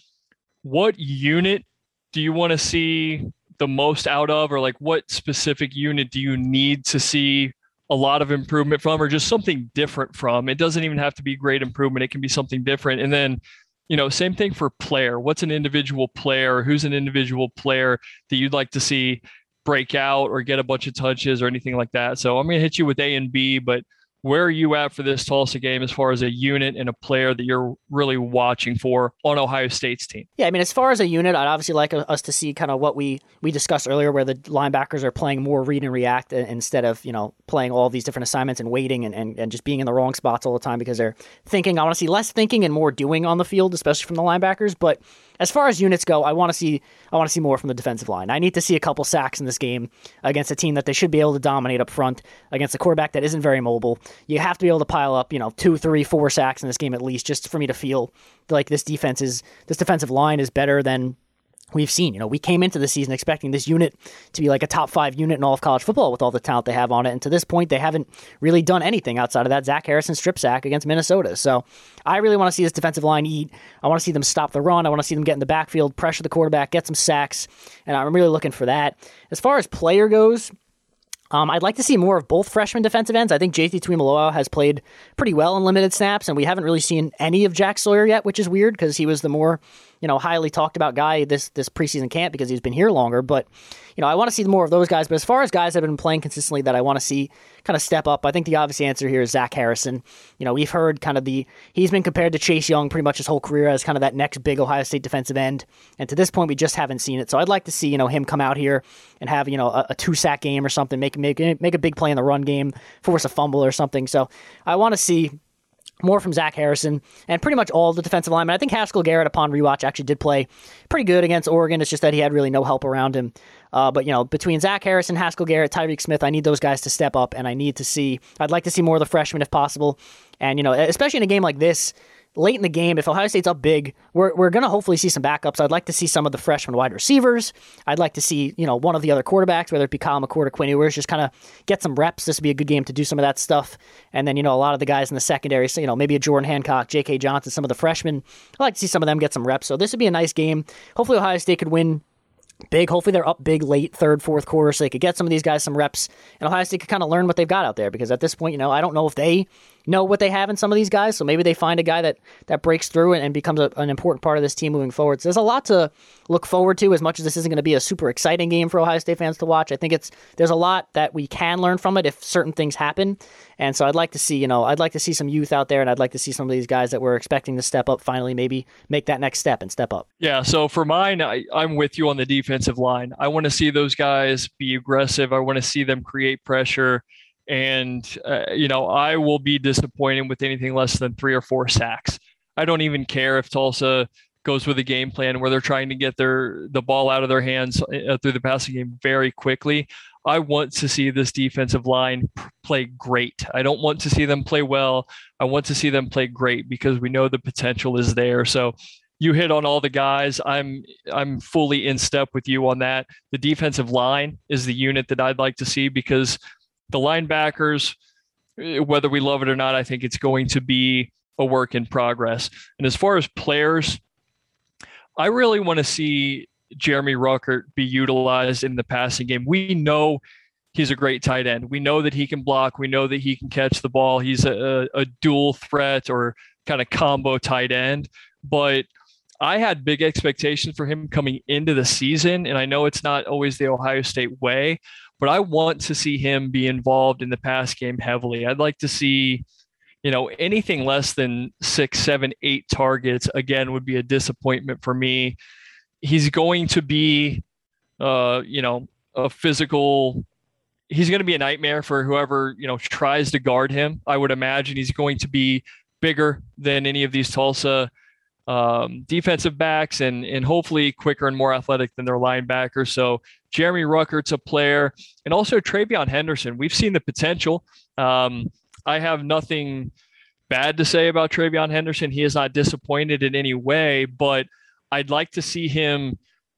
what unit do you want to see the most out of, or what specific unit do you need to see a lot of improvement from, or just something different from? It doesn't even have to be great improvement. It can be something different. And then, same thing for player. What's an individual player? Who's an individual player that you'd like to see break out or get a bunch of touches or anything like that? So I'm going to hit you with A and B, but where are you at for this Tulsa game as far as a unit and a player that you're really watching for on Ohio State's team? Yeah, I mean, as far as a unit, I'd obviously like us to see kind of what we discussed earlier, where the linebackers are playing more read and react instead of, playing all these different assignments and waiting and just being in the wrong spots all the time because they're thinking. I want to see less thinking and more doing on the field, especially from the linebackers. But as far as units go, I want to see more from the defensive line. I need to see a couple sacks in this game against a team that they should be able to dominate up front, against a quarterback that isn't very mobile. You have to be able to pile up, 2, 3, 4 sacks in this game at least, just for me to feel like this defensive line is better than we've seen. We came into the season expecting this unit to be like a top 5 unit in all of college football with all the talent they have on it. And to this point, they haven't really done anything outside of that Zach Harrison strip sack against Minnesota. So I really want to see this defensive line eat. I want to see them stop the run. I want to see them get in the backfield, pressure the quarterback, get some sacks. And I'm really looking for that. As far as player goes, I'd like to see more of both freshman defensive ends. I think JT Tuimoloau has played pretty well in limited snaps, and we haven't really seen any of Jack Sawyer yet, which is weird because he was the more highly talked about guy this preseason camp because he's been here longer. But I want to see more of those guys. But as far as guys that have been playing consistently that I want to see kind of step up, I think the obvious answer here is Zach Harrison. We've heard kind of he's been compared to Chase Young pretty much his whole career as kind of that next big Ohio State defensive end. And to this point, we just haven't seen it. So I'd like to see him come out here and have a 2-sack game or something, make a big play in the run game, force a fumble or something. So I want to see more from Zach Harrison and pretty much all the defensive linemen. I think Haskell Garrett, upon rewatch, actually did play pretty good against Oregon. It's just that he had really no help around him. But between Zach Harrison, Haskell Garrett, Tyreek Smith, I need those guys to step up, and I'd like to see more of the freshmen if possible. And, especially in a game like this, late in the game, if Ohio State's up big, we're going to hopefully see some backups. I'd like to see some of the freshman wide receivers. I'd like to see, one of the other quarterbacks, whether it be Kyle McCord or Quinn Ewers, just kind of get some reps. This would be a good game to do some of that stuff. And then, a lot of the guys in the secondary, so, maybe a Jordan Hancock, J.K. Johnson, some of the freshmen. I'd like to see some of them get some reps. So this would be a nice game. Hopefully Ohio State could win big. Hopefully they're up big late, third, fourth quarter, so they could get some of these guys some reps, and Ohio State could kind of learn what they've got out there, because at this point, I don't know if they know what they have in some of these guys, so maybe they find a guy that breaks through and becomes an important part of this team moving forward. So there's a lot to look forward to, as much as this isn't going to be a super exciting game for Ohio State fans to watch. I think there's a lot that we can learn from it if certain things happen, and so I'd like to see some youth out there, and I'd like to see some of these guys that we're expecting to step up finally maybe make that next step and step up. Yeah, so for mine, I'm with you on the defensive line. I want to see those guys be aggressive. I want to see them create pressure. And, I will be disappointed with anything less than 3 or 4 sacks. I don't even care if Tulsa goes with a game plan where they're trying to get the ball out of their hands through the passing game very quickly. I want to see this defensive line play great. I don't want to see them play well. I want to see them play great because we know the potential is there. So you hit on all the guys. I'm fully in step with you on that. The defensive line is the unit that I'd like to see because the linebackers, whether we love it or not, I think it's going to be a work in progress. And as far as players, I really want to see Jeremy Ruckert be utilized in the passing game. We know he's a great tight end. We know that he can block. We know that he can catch the ball. He's a dual threat or kind of combo tight end. But I had big expectations for him coming into the season, and I know it's not always the Ohio State way, but I want to see him be involved in the pass game heavily. I'd like to see, anything less than 6, 7, 8 targets, again, would be a disappointment for me. He's going to be, a physical. He's going to be a nightmare for whoever, tries to guard him. I would imagine he's going to be bigger than any of these Tulsa defensive backs and hopefully quicker and more athletic than their linebackers. So Jeremy Ruckert's a player, and also TreVeyon Henderson. We've seen the potential. I have nothing bad to say about TreVeyon Henderson. He is not disappointed in any way, but I'd like to see him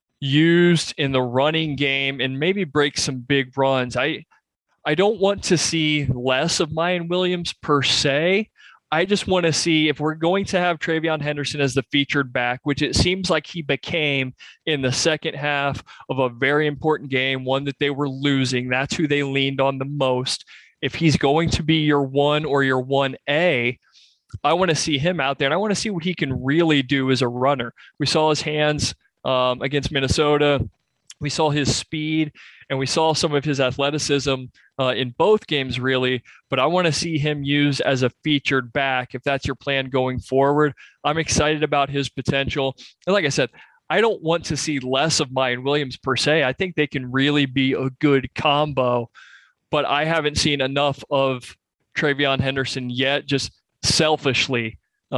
used in the running game and maybe break some big runs. I don't want to see less of Mayan Williams per se. I just want to see if we're going to have TreVeyon Henderson as the featured back, which it seems like he became in the second half of a very important game, one that they were losing. That's who they leaned on the most. If he's going to be your 1 or your 1A, I want to see him out there, and I want to see what he can really do as a runner. We saw his hands against Minnesota. We saw his speed, and we saw some of his athleticism in both games, really. But I want to see him used as a featured back if that's your plan going forward. I'm excited about his potential. And like I said, I don't want to see less of Mayan Williams per se. I think they can really be a good combo, but I haven't seen enough of TreVeyon Henderson yet, just selfishly.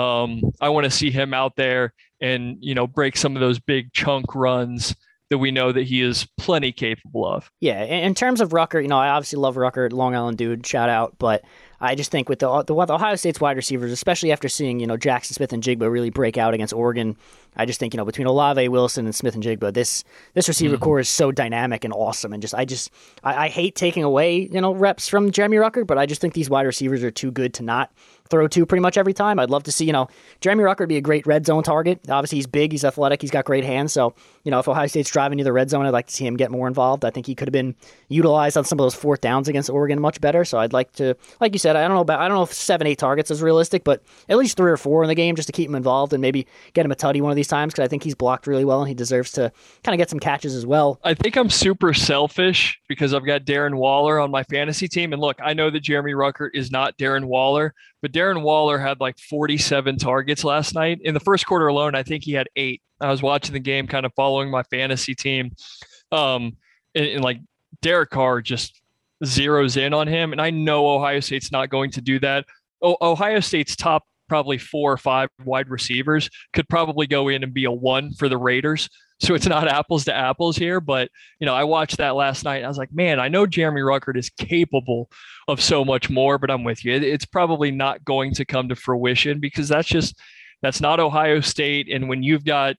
I want to see him out there and, break some of those big chunk runs that we know that he is plenty capable of. Yeah, in terms of Ruckert, I obviously love Ruckert, Long Island dude, shout out, but I just think with the Ohio State's wide receivers, especially after seeing, Jackson Smith and Jigba really break out against Oregon, I just think, between Olave, Wilson, and Smith and Jigba, this receiver core is so dynamic and awesome. And I hate taking away, reps from Jeremy Ruckert, but I just think these wide receivers are too good to not throw to pretty much every time. I'd love to see, Jeremy Ruckert be a great red zone target. Obviously, he's big, he's athletic, he's got great hands. So, if Ohio State's driving to the red zone, I'd like to see him get more involved. I think he could have been utilized on some of those 4th downs against Oregon much better. So I'd like to, like you said, I don't know if 7, 8 targets is realistic, but at least 3 or 4 in the game just to keep him involved and maybe get him a tutty one of these times because I think he's blocked really well and he deserves to kind of get some catches as well. I think I'm super selfish because I've got Darren Waller on my fantasy team. And look, I know that Jeremy Ruckert is not Darren Waller, but Darren Waller had like 47 targets last night. In the first quarter alone, I think he had 8. I was watching the game, kind of following my fantasy team. And like Derek Carr just zeroes in on him. And I know Ohio State's not going to do that. Ohio State's top probably 4 or 5 wide receivers could probably go in and be a 1 for the Raiders. So it's not apples to apples here. But, I watched that last night. And I was like, man, I know Jeremy Ruckert is capable of so much more, but I'm with you. It's probably not going to come to fruition because that's not Ohio State. And when you've got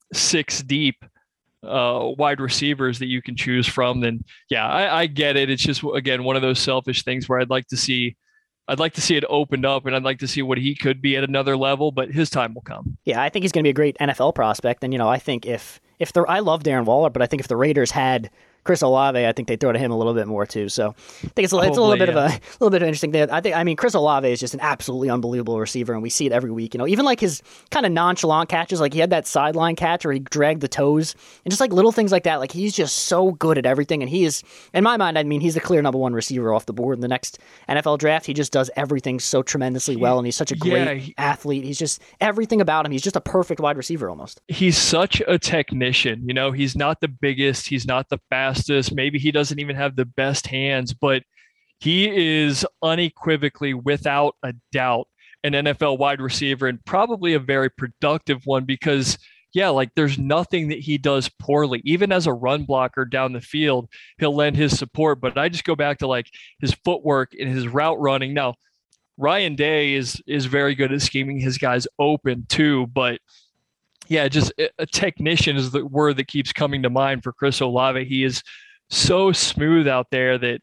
6 deep wide receivers that you can choose from, then yeah, I get it. It's just, again, one of those selfish things where I'd like to see it opened up and I'd like to see what he could be at another level, but his time will come. Yeah, I think he's going to be a great NFL prospect. And, I think I love Darren Waller, but I think if the Raiders had Chris Olave, I think they throw to him a little bit more too. So I think it's a little bit of a little bit of interesting thing. I mean, Chris Olave is just an absolutely unbelievable receiver, and we see it every week. Even like his kind of nonchalant catches, like he had that sideline catch where he dragged the toes, and just like little things like that. Like he's just so good at everything, and he is, in my mind, I mean, he's the clear number 1 receiver off the board in the next NFL draft. He just does everything so tremendously well, and he's such a great athlete. He's just everything about him. He's just a perfect wide receiver almost. He's such a technician. He's not the biggest, he's not the fastest. Maybe he doesn't even have the best hands, but he is unequivocally, without a doubt, an NFL wide receiver, and probably a very productive one because, yeah, like there's nothing that he does poorly. Even as a run blocker down the field, he'll lend his support. But I just go back to like his footwork and his route running. Now, Ryan Day is very good at scheming his guys open too, but yeah, just a technician is the word that keeps coming to mind for Chris Olave. He is so smooth out there that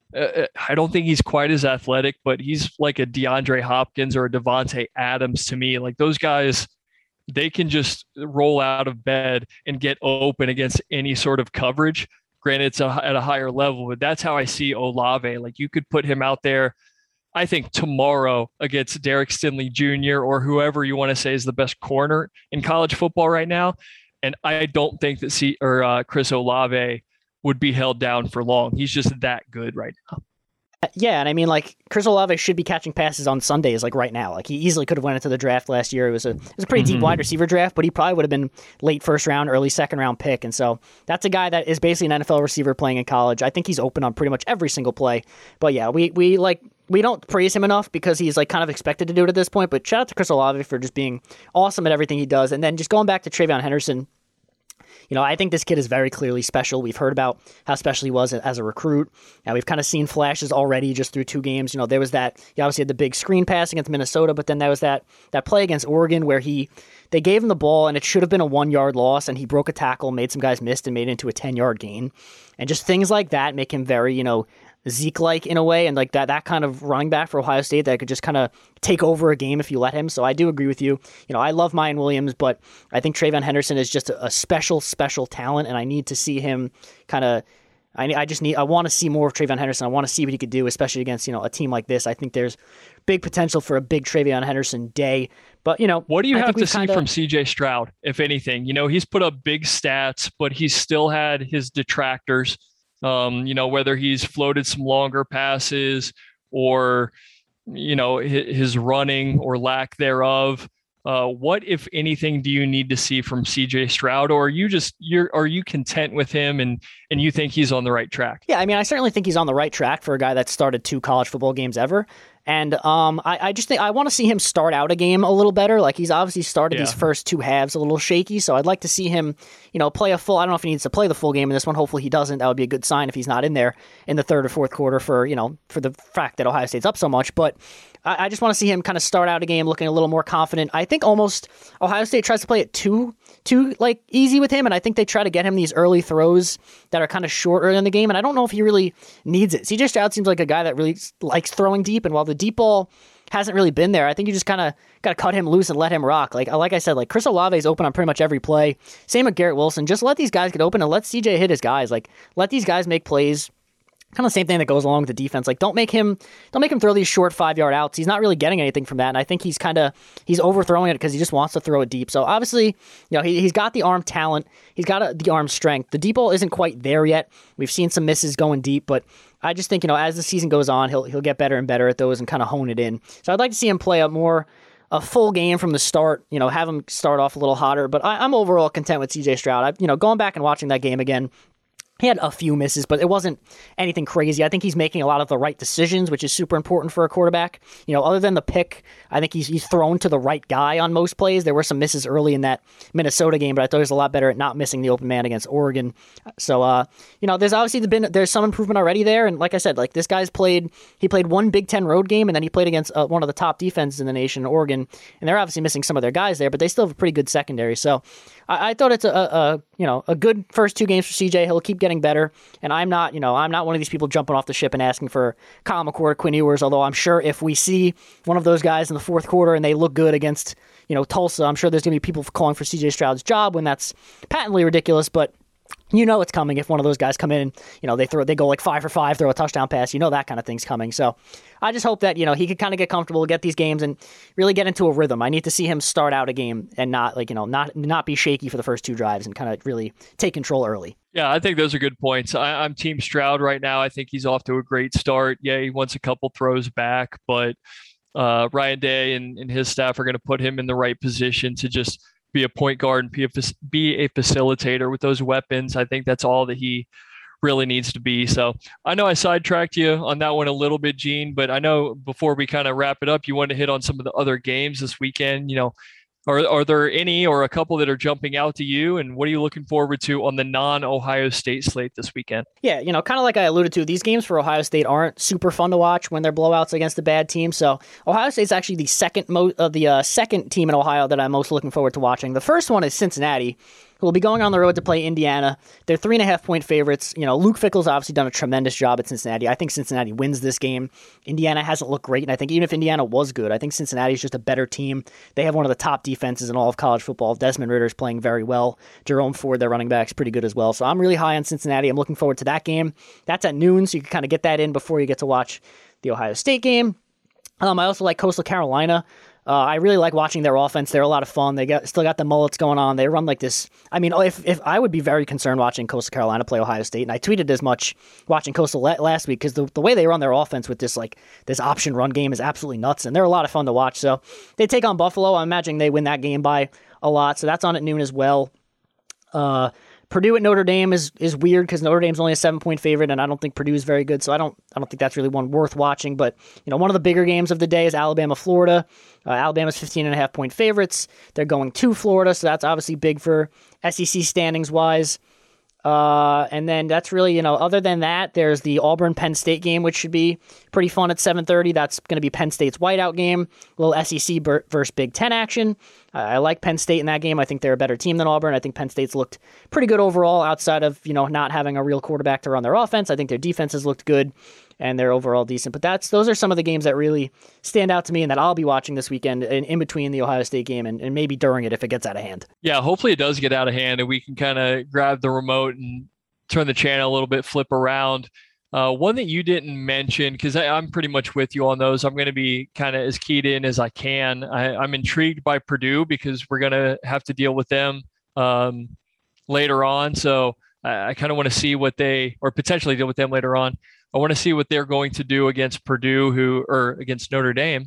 I don't think he's quite as athletic, but he's like a DeAndre Hopkins or a Devontae Adams to me. Like those guys, they can just roll out of bed and get open against any sort of coverage. Granted, it's at a higher level, but that's how I see Olave. Like you could put him out there, I think tomorrow against Derek Stingley Jr. or whoever you want to say is the best corner in college football right now. And I don't think that Chris Olave would be held down for long. He's just that good right now. Yeah, and I mean, like, Chris Olave should be catching passes on Sundays, like, right now. Like, he easily could have went into the draft last year. It was a pretty deep wide receiver draft, but he probably would have been late first round, early second round pick. And so that's a guy that is basically an NFL receiver playing in college. I think he's open on pretty much every single play. But yeah, we don't praise him enough because he's, like, kind of expected to do it at this point. But shout out to Chris Olave for just being awesome at everything he does. And then just going back to TreVeyon Henderson, you know, I think this kid is very clearly special. We've heard about how special he was as a recruit. And we've kind of seen flashes already just through 2 games. You know, there was that, he obviously had the big screen pass against Minnesota, but then there was that play against Oregon where they gave him the ball and it should have been a 1-yard loss and he broke a tackle, made some guys miss and made it into a 10-yard gain. And just things like that make him very, you know, Zeke-like in a way, and like that kind of running back for Ohio State that could just kind of take over a game if you let him. So I do agree with you. You know, I love Mayan Williams, but I think TreVeyon Henderson is just a special talent, and I need to see him kind of. I want to see more of TreVeyon Henderson. I want to see what he could do, especially against, you know, a team like this. I think there's big potential for a big TreVeyon Henderson day. But, you know, what do you have to see from CJ Stroud, if anything? You know, he's put up big stats, but he's still had his detractors. You know, whether he's floated some longer passes or, you know, his running or lack thereof. What, if anything, do you need to see from CJ Stroud, or are you content with him and you think he's on the right track? Yeah, I mean, I certainly think he's on the right track for a guy that started 2 college football games ever. And I just think I want to see him start out a game a little better. Like, he's obviously started these first 2 halves a little shaky, so I'd like to see him, you know, play a full. I don't know if he needs to play the full game in this one. Hopefully he doesn't. That would be a good sign if he's not in there in the 3rd or 4th quarter for the fact that Ohio State's up so much. But I just want to see him kind of start out a game looking a little more confident. I think almost Ohio State tries to play it too like easy with him, and I think they try to get him these early throws that are kind of short early in the game, and I don't know if he really needs it. CJ Stroud seems like a guy that really likes throwing deep, and while the deep ball hasn't really been there, I think you just kind of got to cut him loose and let him rock. Like I said, like Chris Olave is open on pretty much every play. Same with Garrett Wilson. Just let these guys get open and let CJ hit his guys. Like, let these guys make plays. Kind of the same thing that goes along with the defense. Like, don't make him throw these short 5-yard outs. He's not really getting anything from that, and I think he's overthrowing it because he just wants to throw it deep. So obviously, you know, he's got the arm talent, he's got the arm strength. The deep ball isn't quite there yet. We've seen some misses going deep, but I just think, you know, as the season goes on, he'll get better and better at those and kind of hone it in. So I'd like to see him play a full game from the start. You know, have him start off a little hotter. But I'm overall content with CJ Stroud. Going back and watching that game again, he had a few misses, but it wasn't anything crazy. I think he's making a lot of the right decisions, which is super important for a quarterback. You know, other than the pick, I think he's thrown to the right guy on most plays. There were some misses early in that Minnesota game, but I thought he was a lot better at not missing the open man against Oregon. So, you know, there's obviously there's some improvement already there. And like I said, like this guy's played 1 Big Ten road game, and then he played against one of the top defenses in the nation, Oregon. And they're obviously missing some of their guys there, but they still have a pretty good secondary. So I thought it's a good first 2 games for CJ. He'll keep getting better, and I'm not one of these people jumping off the ship and asking for Kyle McCord, Quinn Ewers, although I'm sure if we see one of those guys in the 4th quarter and they look good against, you know, Tulsa, I'm sure there's going to be people calling for CJ Stroud's job when that's patently ridiculous, but you know it's coming if one of those guys come in, you know, they go like 5 for 5, throw a touchdown pass, you know, that kind of thing's coming. So I just hope that, you know, he could kind of get comfortable, get these games and really get into a rhythm. I need to see him start out a game and not be shaky for the first 2 drives and kind of really take control early. Yeah, I think those are good points. I'm Team Stroud right now. I think he's off to a great start. Yeah, he wants a couple throws back, but Ryan Day and his staff are going to put him in the right position to just be a point guard and be a facilitator with those weapons. I think that's all that he really needs to be. So I know I sidetracked you on that one a little bit, Gene, but I know before we kind of wrap it up, you want to hit on some of the other games this weekend. Are there any or a couple that are jumping out to you? And what are you looking forward to on the non-Ohio State slate this weekend? Yeah, kind of like I alluded to, these games for Ohio State aren't super fun to watch when they're blowouts against a bad team. So Ohio State's actually the second team in Ohio that I'm most looking forward to watching. The first one is Cincinnati, who will be going on the road to play Indiana. They're 3.5-point favorites. Luke Fickell's obviously done a tremendous job at Cincinnati. I think Cincinnati wins this game. Indiana hasn't looked great, and I think even if Indiana was good, I think Cincinnati is just a better team. They have one of the top defenses in all of college football. Desmond Ritter's playing very well. Jerome Ford, their running back, is pretty good as well. So I'm really high on Cincinnati. I'm looking forward to that game. That's at noon, so you can kind of get that in before you get to watch the Ohio State game. I also like Coastal Carolina. I really like watching their offense. They're a lot of fun. They still got the mullets going on. They run like this. I mean, if I would be very concerned watching Coastal Carolina play Ohio State, and I tweeted as much watching Coastal last week because the way they run their offense with this option run game is absolutely nuts, and they're a lot of fun to watch. So they take on Buffalo. I'm imagining they win that game by a lot. So that's on at noon as well. Purdue at Notre Dame is weird because Notre Dame's only a 7-point favorite, and I don't think Purdue is very good, so I don't think that's really one worth watching. But one of the bigger games of the day is Alabama Florida. Alabama's 15.5-point favorites. They're going to Florida, so that's obviously big for SEC standings wise. And then that's really, other than that, there's the Auburn-Penn State game, which should be pretty fun at 7:30. That's going to be Penn State's whiteout game, a little SEC versus Big Ten action. I like Penn State in that game. I think they're a better team than Auburn. I think Penn State's looked pretty good overall outside of, not having a real quarterback to run their offense. I think their defense has looked good and they're overall decent. But those are some of the games that really stand out to me and that I'll be watching this weekend in between the Ohio State game and maybe during it if it gets out of hand. Yeah, hopefully it does get out of hand and we can kind of grab the remote and turn the channel a little bit, flip around. One that you didn't mention, because I'm pretty much with you on those. I'm going to be kind of as keyed in as I can. I'm intrigued by Purdue because we're going to have to deal with them later on. So I kind of want to see or potentially deal with them later on. I want to see what they're going to do against Purdue, against Notre Dame,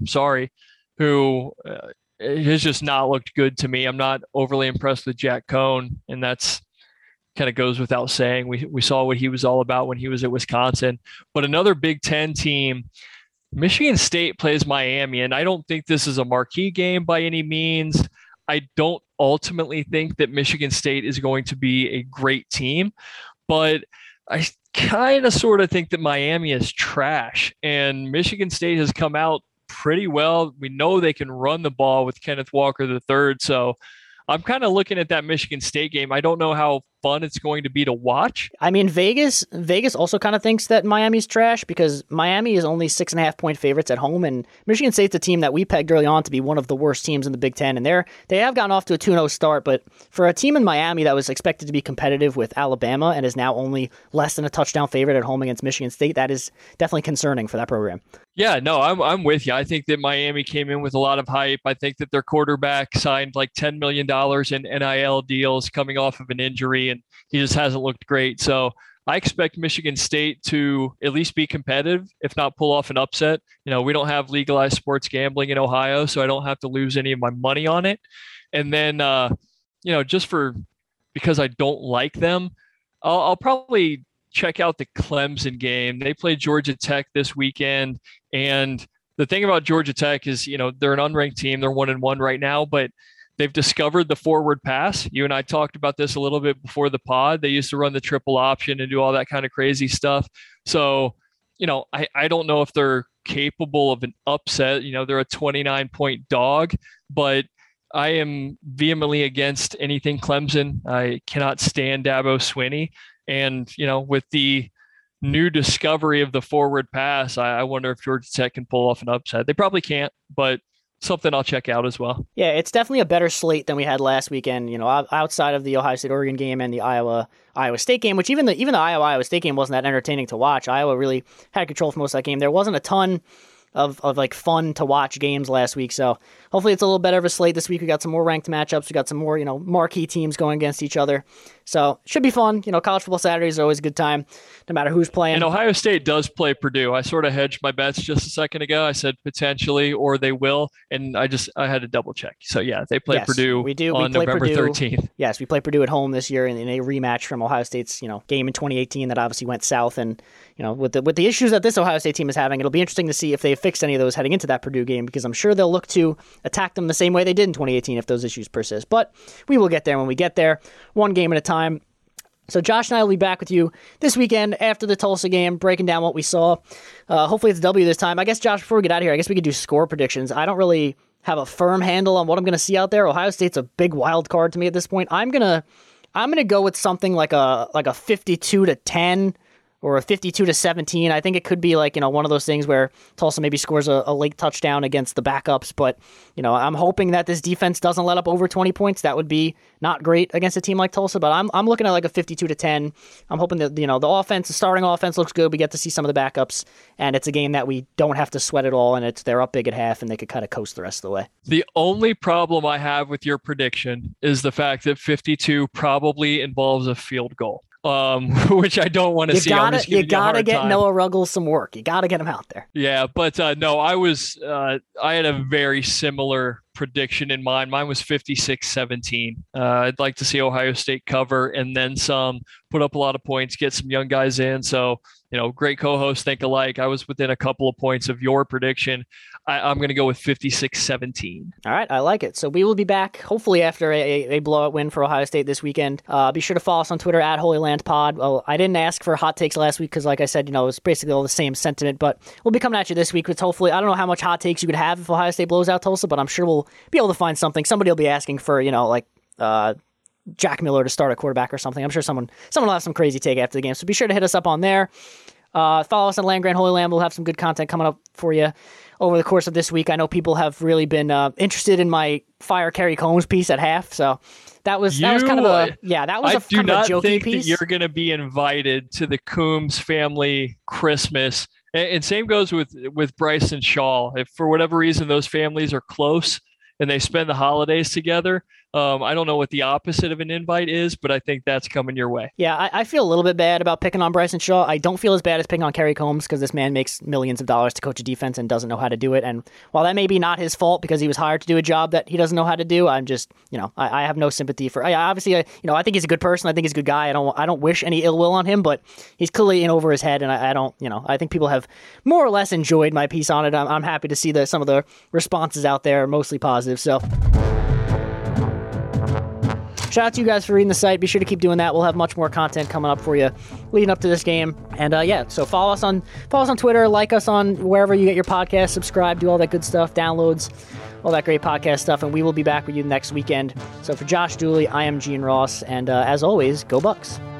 who has just not looked good to me. I'm not overly impressed with Jack Cohn, and that's kind of goes without saying. We saw what he was all about when he was at Wisconsin. But another Big Ten team, Michigan State plays Miami, and I don't think this is a marquee game by any means. I don't ultimately think that Michigan State is going to be a great team, but I kind of sort of think that Miami is trash, and Michigan State has come out pretty well. We know they can run the ball with Kenneth Walker III, so I'm kind of looking at that Michigan State game. I don't know how fun it's going to be to watch. I mean, Vegas also kind of thinks that Miami's trash because Miami is only 6.5-point favorites at home, and Michigan State's a team that we pegged early on to be one of the worst teams in the Big Ten, and they have gotten off to a 2-0 start, but for a team in Miami that was expected to be competitive with Alabama and is now only less than a touchdown favorite at home against Michigan State, that is definitely concerning for that program. Yeah, no, I'm with you. I think that Miami came in with a lot of hype. I think that their quarterback signed like $10 million in NIL deals coming off of an injury, and he just hasn't looked great. So I expect Michigan State to at least be competitive, if not pull off an upset. We don't have legalized sports gambling in Ohio, so I don't have to lose any of my money on it. And then, because I don't like them, I'll probably check out the Clemson game. They play Georgia Tech this weekend. And the thing about Georgia Tech is, they're an unranked team. They're 1-1 right now, but they've discovered the forward pass. You and I talked about this a little bit before the pod. They used to run the triple option and do all that kind of crazy stuff. So, I don't know if they're capable of an upset. They're a 29-point dog, but I am vehemently against anything Clemson. I cannot stand Dabo Swinney. And, with the new discovery of the forward pass, I wonder if Georgia Tech can pull off an upset. They probably can't, but something I'll check out as well. Yeah, it's definitely a better slate than we had last weekend, outside of the Ohio State-Oregon game and the Iowa State game, which even the Iowa State game wasn't that entertaining to watch. Iowa really had control for most of that game. There wasn't a ton of like fun to watch games last week. So hopefully it's a little better of a slate this week. We got some more ranked matchups. We got some more, marquee teams going against each other. So it should be fun. College football Saturdays are always a good time, no matter who's playing. And Ohio State does play Purdue. I sort of hedged my bets just a second ago. I said potentially, or they will. And I had to double check. So yeah, they play Purdue on November 13th. Yes, we play Purdue at home this year in a rematch from Ohio State's, game in 2018 that obviously went south. And, with the issues that this Ohio State team is having, it'll be interesting to see if they fixed any of those heading into that Purdue game, because I'm sure they'll look to attack them the same way they did in 2018 if those issues persist. But we will get there when we get there, one game at a time. So Josh and I will be back with you this weekend after the Tulsa game, breaking down what we saw. Hopefully it's a W this time. I guess, Josh, before we get out of here, I guess we could do score predictions. I don't really have a firm handle on what I'm going to see out there. Ohio State's a big wild card to me at this point. I'm gonna go with something like a 52-10 or a 52-17. I think it could be one of those things where Tulsa maybe scores a late touchdown against the backups. But, I'm hoping that this defense doesn't let up over 20 points. That would be not great against a team like Tulsa, but I'm looking at like a 52-10. I'm hoping that, the starting offense looks good. We get to see some of the backups, and it's a game that we don't have to sweat at all, and they're up big at half, and they could kind of coast the rest of the way. The only problem I have with your prediction is the fact that 52 probably involves a field goal. Which I don't want to see. You gotta get Noah Ruggles some work. You gotta get him out there. Yeah, but no, I had a very similar prediction in mind. Mine was 56-17. I'd like to see Ohio State cover and then some, put up a lot of points, get some young guys in. So, great co-hosts think alike. I was within a couple of points of your prediction. I'm going to go with 56-17. All right, I like it. So we will be back, hopefully after a blowout win for Ohio State this weekend. Be sure to follow us on Twitter at HolyLandPod. Well, I didn't ask for hot takes last week because, like I said, it's basically all the same sentiment. But we'll be coming at you this week with hopefully, I don't know how much hot takes you could have if Ohio State blows out Tulsa, but I'm sure we'll be able to find something. Somebody will be asking for, Jack Miller to start a quarterback or something. I'm sure someone will have some crazy take after the game. So be sure to hit us up on there. Follow us on Land Grant Holy Land. We'll have some good content coming up for you over the course of this week. I know people have really been interested in my Fire Kerry Combs piece at half, so that was kind of a jokey piece. I do not think that you're going to be invited to the Coombs family Christmas, and same goes with Bryce and Shaw. If for whatever reason those families are close and they spend the holidays together, I don't know what the opposite of an invite is, but I think that's coming your way. Yeah, I feel a little bit bad about picking on Bryson Shaw. I don't feel as bad as picking on Kerry Combs because this man makes millions of dollars to coach a defense and doesn't know how to do it. And while that may be not his fault because he was hired to do a job that he doesn't know how to do, I'm just, I have no sympathy for. Obviously, I think he's a good person. I think he's a good guy. I don't wish any ill will on him, but he's clearly in over his head, and I don't, I think people have more or less enjoyed my piece on it. I'm happy to see that some of the responses out there are mostly positive. So. Shout out to you guys for reading the site. Be sure to keep doing that. We'll have much more content coming up for you leading up to this game. And so follow us on Twitter, like us on wherever you get your podcast, subscribe, do all that good stuff, downloads, all that great podcast stuff, and we will be back with you next weekend. So for Josh Dooley, I am Gene Ross, and as always, go Bucks.